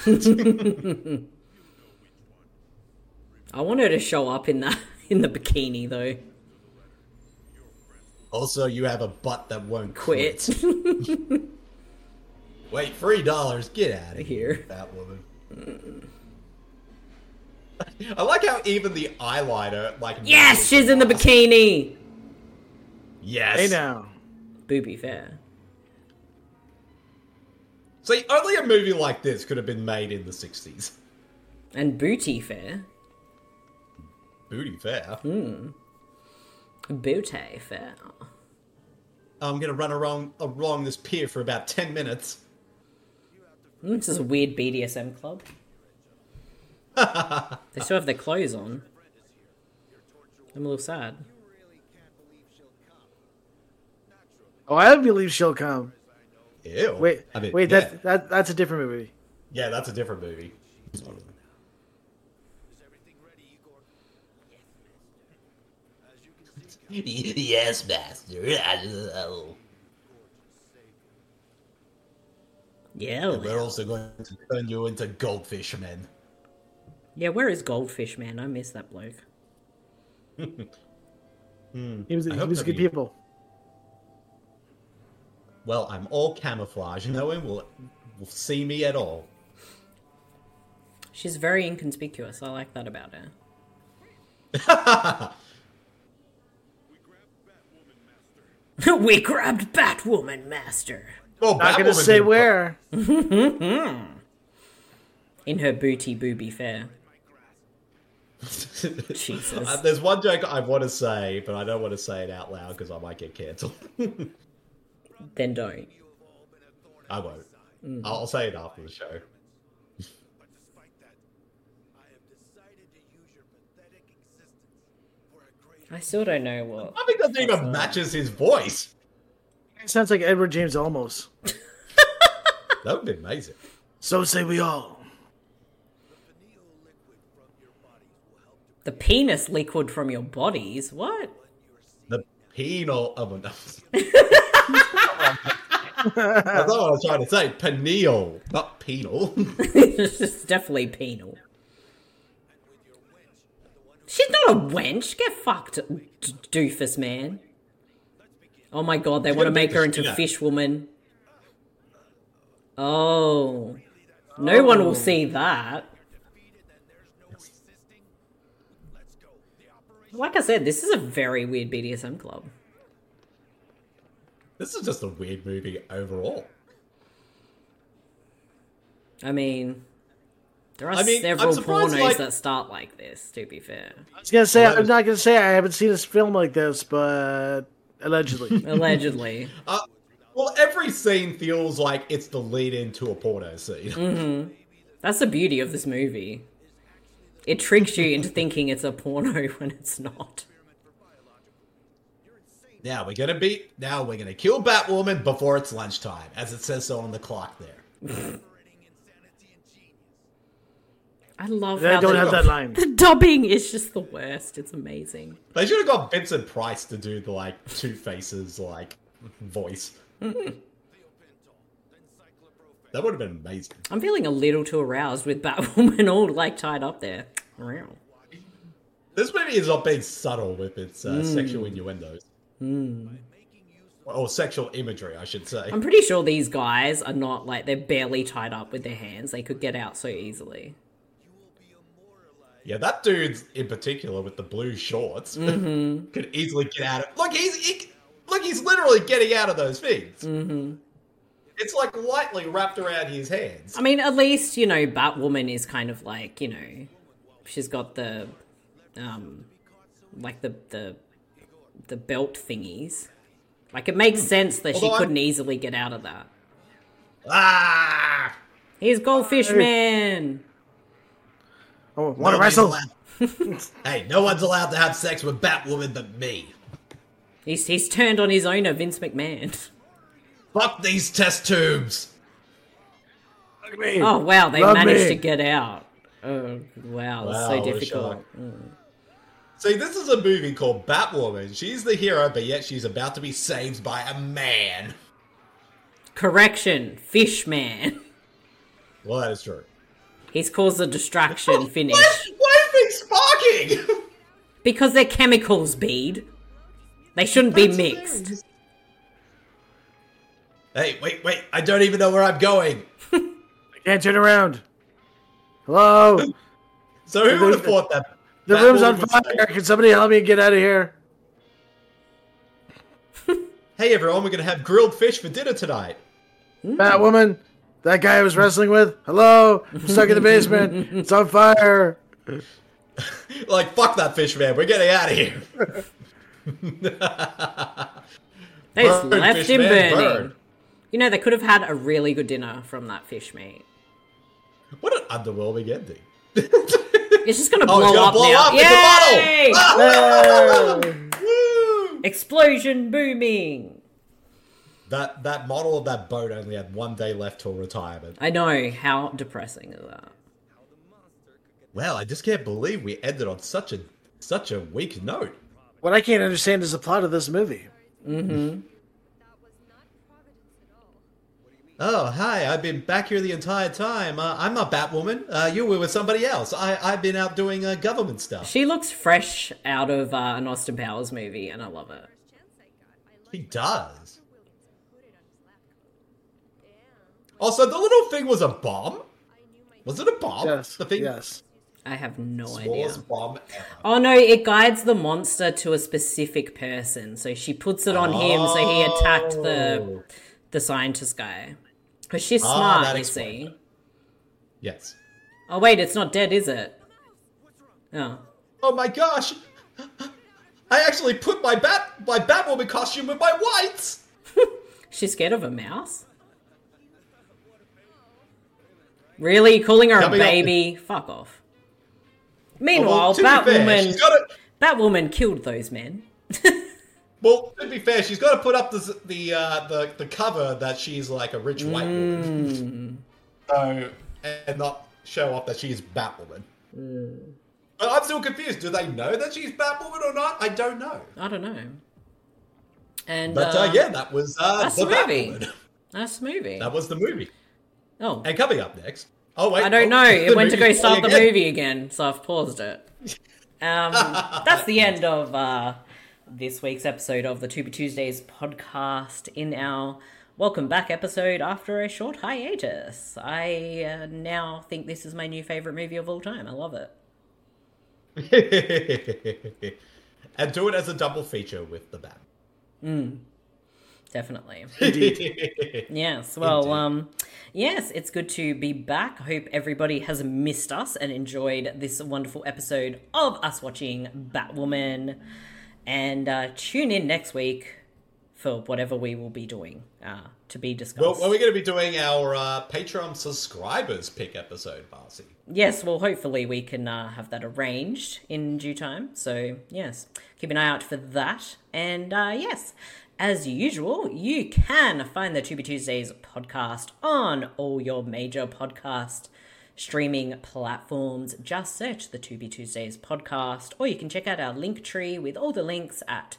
I want her to show up in the bikini though. Also, you have a butt that won't Quit. Wait, $3. Get out of Here. Batwoman. I like how even the eyeliner, like... Yes, she's in the bikini. Yes. Hey now. Booby fair. See, only a movie like this could have been made in the 60s. And booty fair. Booty fair. Booty fair. I'm gonna run along this pier for about 10 minutes. This is a weird BDSM club. They still have their clothes on. I'm a little sad. Oh, I believe she'll come. Ew. Wait, I mean, wait, yeah. that's a different movie. Yeah, that's a different movie. Yes, master. Yeah. And we're also going to turn you into Goldfish Men. Yeah, where is Goldfish Man? I miss that bloke. He was hope good that he- people. Well, I'm all camouflage. No one will see me at all. She's very inconspicuous. I like that about her. We grabbed Batwoman, Master. Well, Not gonna Batwoman say did- where. In her booby fair. Jesus. There's one joke I want to say, but I don't want to say it out loud because I might get cancelled. Then don't. I won't. I'll say it after the show. But despite that, I have decided to use your pathetic existence for a greater I still don't know what. I think that even matches his voice. It sounds like Edward James Olmos. That would be amazing. So say we all. pineal liquid The penis liquid from your bodies? What? The penal... Oh, no. That's not what I was trying to say. Pineal, not penal. It's definitely penal. She's not a wench. Get fucked, doofus man. Oh my god, they want to make her into Fish Woman. Oh. No one will see that. Like I said, this is a very weird BDSM club. This is just a weird movie overall. I mean, there are several pornos that start like this, to be fair. I was gonna say, I'm not gonna say I haven't seen a film like this, but allegedly. Allegedly. Well, every scene feels like it's the lead into a porno scene. Mm-hmm. That's the beauty of this movie. It tricks you into thinking it's a porno when it's not. Now we're gonna kill Batwoman before it's lunchtime, as it says so on the clock there. I love how don't have that line. The dubbing is just the worst. It's amazing. They should have got Vincent Price to do the Two Faces voice. That would have been amazing. I'm feeling a little too aroused with Batwoman all tied up there. This movie is not being subtle with its sexual innuendos. Or sexual imagery, I should say. I'm pretty sure these guys are not they're barely tied up with their hands. They could get out so easily. Yeah, that dude in particular with the blue shorts could easily get out of. Look, he's literally getting out of those things. Mm-hmm. It's lightly wrapped around his hands. I mean, at least Batwoman is kind of she's got the the belt thingies. It makes sense that she couldn't easily get out of that. Ah! He's Goldfish Man. Oh, want to wrestle? Hey, no one's allowed to have sex with Batwoman but me. He's turned on his owner, Vince McMahon. Fuck these test tubes. Look at me. Oh wow, they managed to get out. Oh wow, that's so difficult. See, this is a movie called Batwoman. She's the hero, but yet she's about to be saved by a man. Correction, Fish Man. Well, that is true. He's caused a distraction finish. Why is he sparking? Because they're chemicals, Bede. They shouldn't be mixed. Hey, wait, I don't even know where I'm going. I can't turn around. Hello? So who would have thought that? The room's on fire. Can somebody help me get out of here? Hey everyone, we're going to have grilled fish for dinner tonight. Batwoman, that guy I was wrestling with. Hello? I'm stuck in the basement. It's on fire. Fuck that fish, man. We're getting out of here. They just left him burning. They could have had a really good dinner from that fish meat. What an underwhelming ending. It's just gonna blow up now. Yay! Woo! Explosion booming. That model of that boat only had 1 day left till retirement. I know. How depressing is that? Well, I just can't believe we ended on such a weak note. What I can't understand is the plot of this movie. Mm-hmm. Oh, hi, I've been back here the entire time. I'm not Batwoman. You were with somebody else. I've been out doing government stuff. She looks fresh out of an Austin Powers movie, and I love it. She does. Also, the little thing was a bomb? Was it a bomb? Yes, the thing? yes. I have no Smallest idea. bomb ever. Oh no, it guides the monster to a specific person. So she puts it on him, so he attacked the scientist guy. Because she's smart, you see. Yes. Oh wait, it's not dead, is it? Oh. Oh my gosh! I actually put my Batwoman costume with my whites! She's scared of a mouse? Really? Calling her a baby? Fuck off. Meanwhile, Batwoman killed those men. Well, to be fair, she's got to put up the cover that she's like a rich white woman, and not show off that she's Batwoman. I'm still confused. Do they know that she's Batwoman or not? I don't know. I don't know. And yeah, that was that's the movie. Batwoman. That's the movie. That was the movie. Oh, And coming up next. Oh wait, I don't know. It went to go movie's start the playing again. movie again, so I've paused it. That's the end of this week's episode of the To Be Tuesdays podcast in our welcome back episode after a short hiatus. I now think this is my new favourite movie of all time. I love it. And do it as a double feature with the Bat. Definitely. Indeed. Yes, well, yes, it's good to be back. I hope everybody has missed us and enjoyed this wonderful episode of us watching Batwoman. And tune in next week for whatever we will be doing to be discussed. Well, are we going to be doing our Patreon subscribers pick episode, Marcy? Yes, well, hopefully we can have that arranged in due time. So, yes, keep an eye out for that. And, yes, as usual, you can find the To Be Tuesdays podcast on all your major podcast streaming platforms. Just search the To Be Tuesdays podcast, or you can check out our link tree with all the links at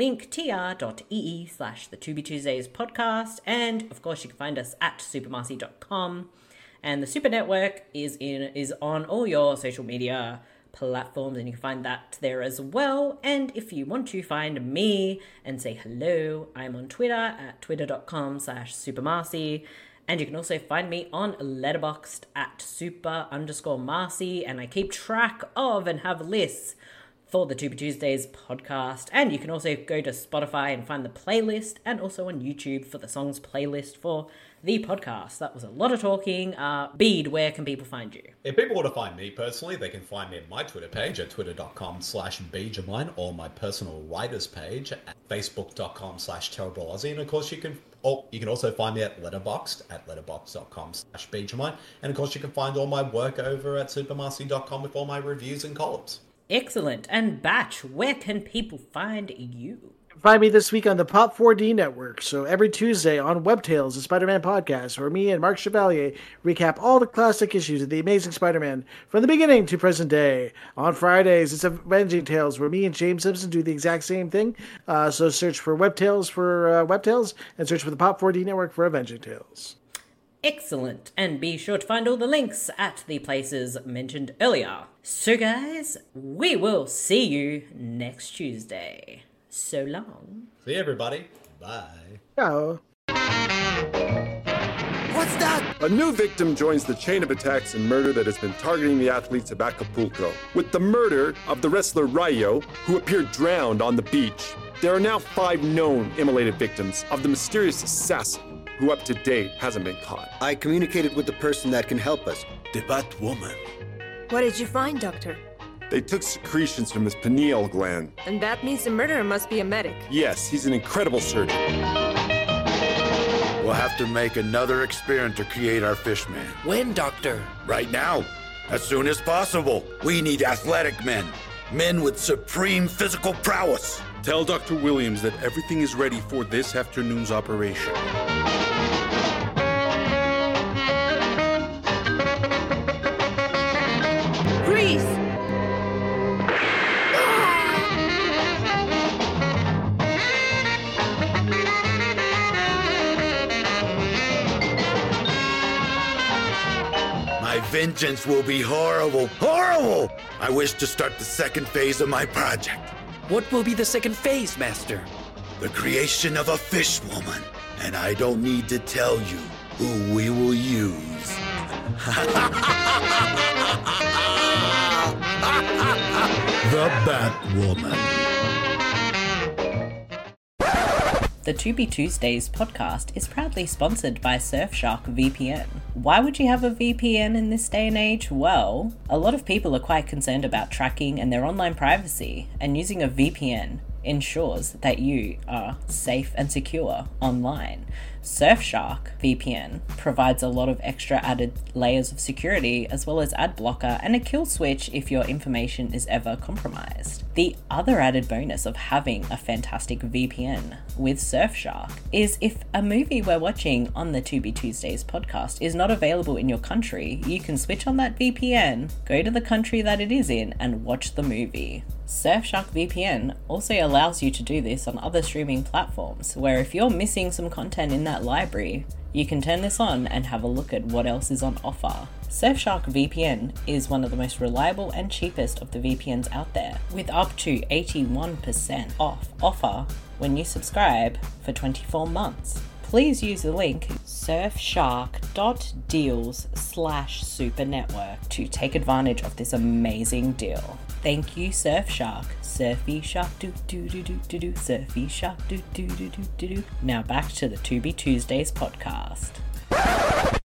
linktr.ee/the To Be Tuesdays podcast. And, of course, you can find us at supermarcy.com. And the Super Network is on all your social media platforms, and you can find that there as well. And if you want to find me and say hello, I'm on Twitter at twitter.com/supermarcy. And you can also find me on Letterboxd at super_Marcy. And I keep track of and have lists for the To Be Tuesdays podcast. And you can also go to Spotify and find the playlist, and also on YouTube for the songs playlist for the podcast. That was a lot of talking. Bede, where can people find you? If people want to find me personally, they can find me at my Twitter page at twitter.com/BedeJamine, or my personal writers page at facebook.com/TerribleAussie. And of course, you can also find me at Letterboxd at letterboxd.com/BedeJamine. And of course, you can find all my work over at supermarcy.com with all my reviews and columns. Excellent. And Batch, where can people find you? Find me this week on the Pop 4D Network. So every Tuesday on WebTales, the Spider-Man podcast, where me and Mark Chevalier recap all the classic issues of The Amazing Spider-Man from the beginning to present day. On Fridays, it's Avenging Tales, where me and James Simpson do the exact same thing. So search for WebTales for WebTales, and search for the Pop 4D Network for Avenging Tales. Excellent. And be sure to find all the links at the places mentioned earlier. So guys, we will see you next Tuesday. So long. See you, everybody. Bye. Ciao. What's that? A new victim joins the chain of attacks and murder that has been targeting the athletes of Acapulco. With the murder of the wrestler Rayo, who appeared drowned on the beach, there are now 5 known immolated victims of the mysterious assassin, who up to date hasn't been caught. I communicated with the person that can help us. The Batwoman. What did you find, Doctor? They took secretions from his pineal gland. And that means the murderer must be a medic. Yes, he's an incredible surgeon. We'll have to make another experiment to create our Fishman. When, Doctor? Right now. As soon as possible. We need athletic men. Men with supreme physical prowess. Tell Dr. Williams that everything is ready for this afternoon's operation. Grease! My vengeance will be horrible. Horrible! I wish to start the second phase of my project. What will be the second phase, Master? The creation of a fish woman. And I don't need to tell you who we will use. The Batwoman. The To Be Tuesdays podcast is proudly sponsored by Surfshark VPN. Why would you have a VPN in this day and age? Well, a lot of people are quite concerned about tracking and their online privacy, and using a VPN ensures that you are safe and secure online. Surfshark VPN provides a lot of extra added layers of security, as well as ad blocker and a kill switch if your information is ever compromised. The other added bonus of having a fantastic VPN with Surfshark is if a movie we're watching on the To Be Tuesdays podcast is not available in your country, you can switch on that VPN, go to the country that it is in, and watch the movie. Surfshark VPN also allows you to do this on other streaming platforms, where if you're missing some content in that library, you can turn this on and have a look at what else is on offer. Surfshark VPN is one of the most reliable and cheapest of the VPNs out there, with up to 81% off offer when you subscribe for 24 months. Please use the link surfshark.deals/supernetwork to take advantage of this amazing deal. Thank you, Surfshark. Surfy shark do do do do do do. Surfy shark do do do do do do. Now back to the To Be Tuesdays podcast.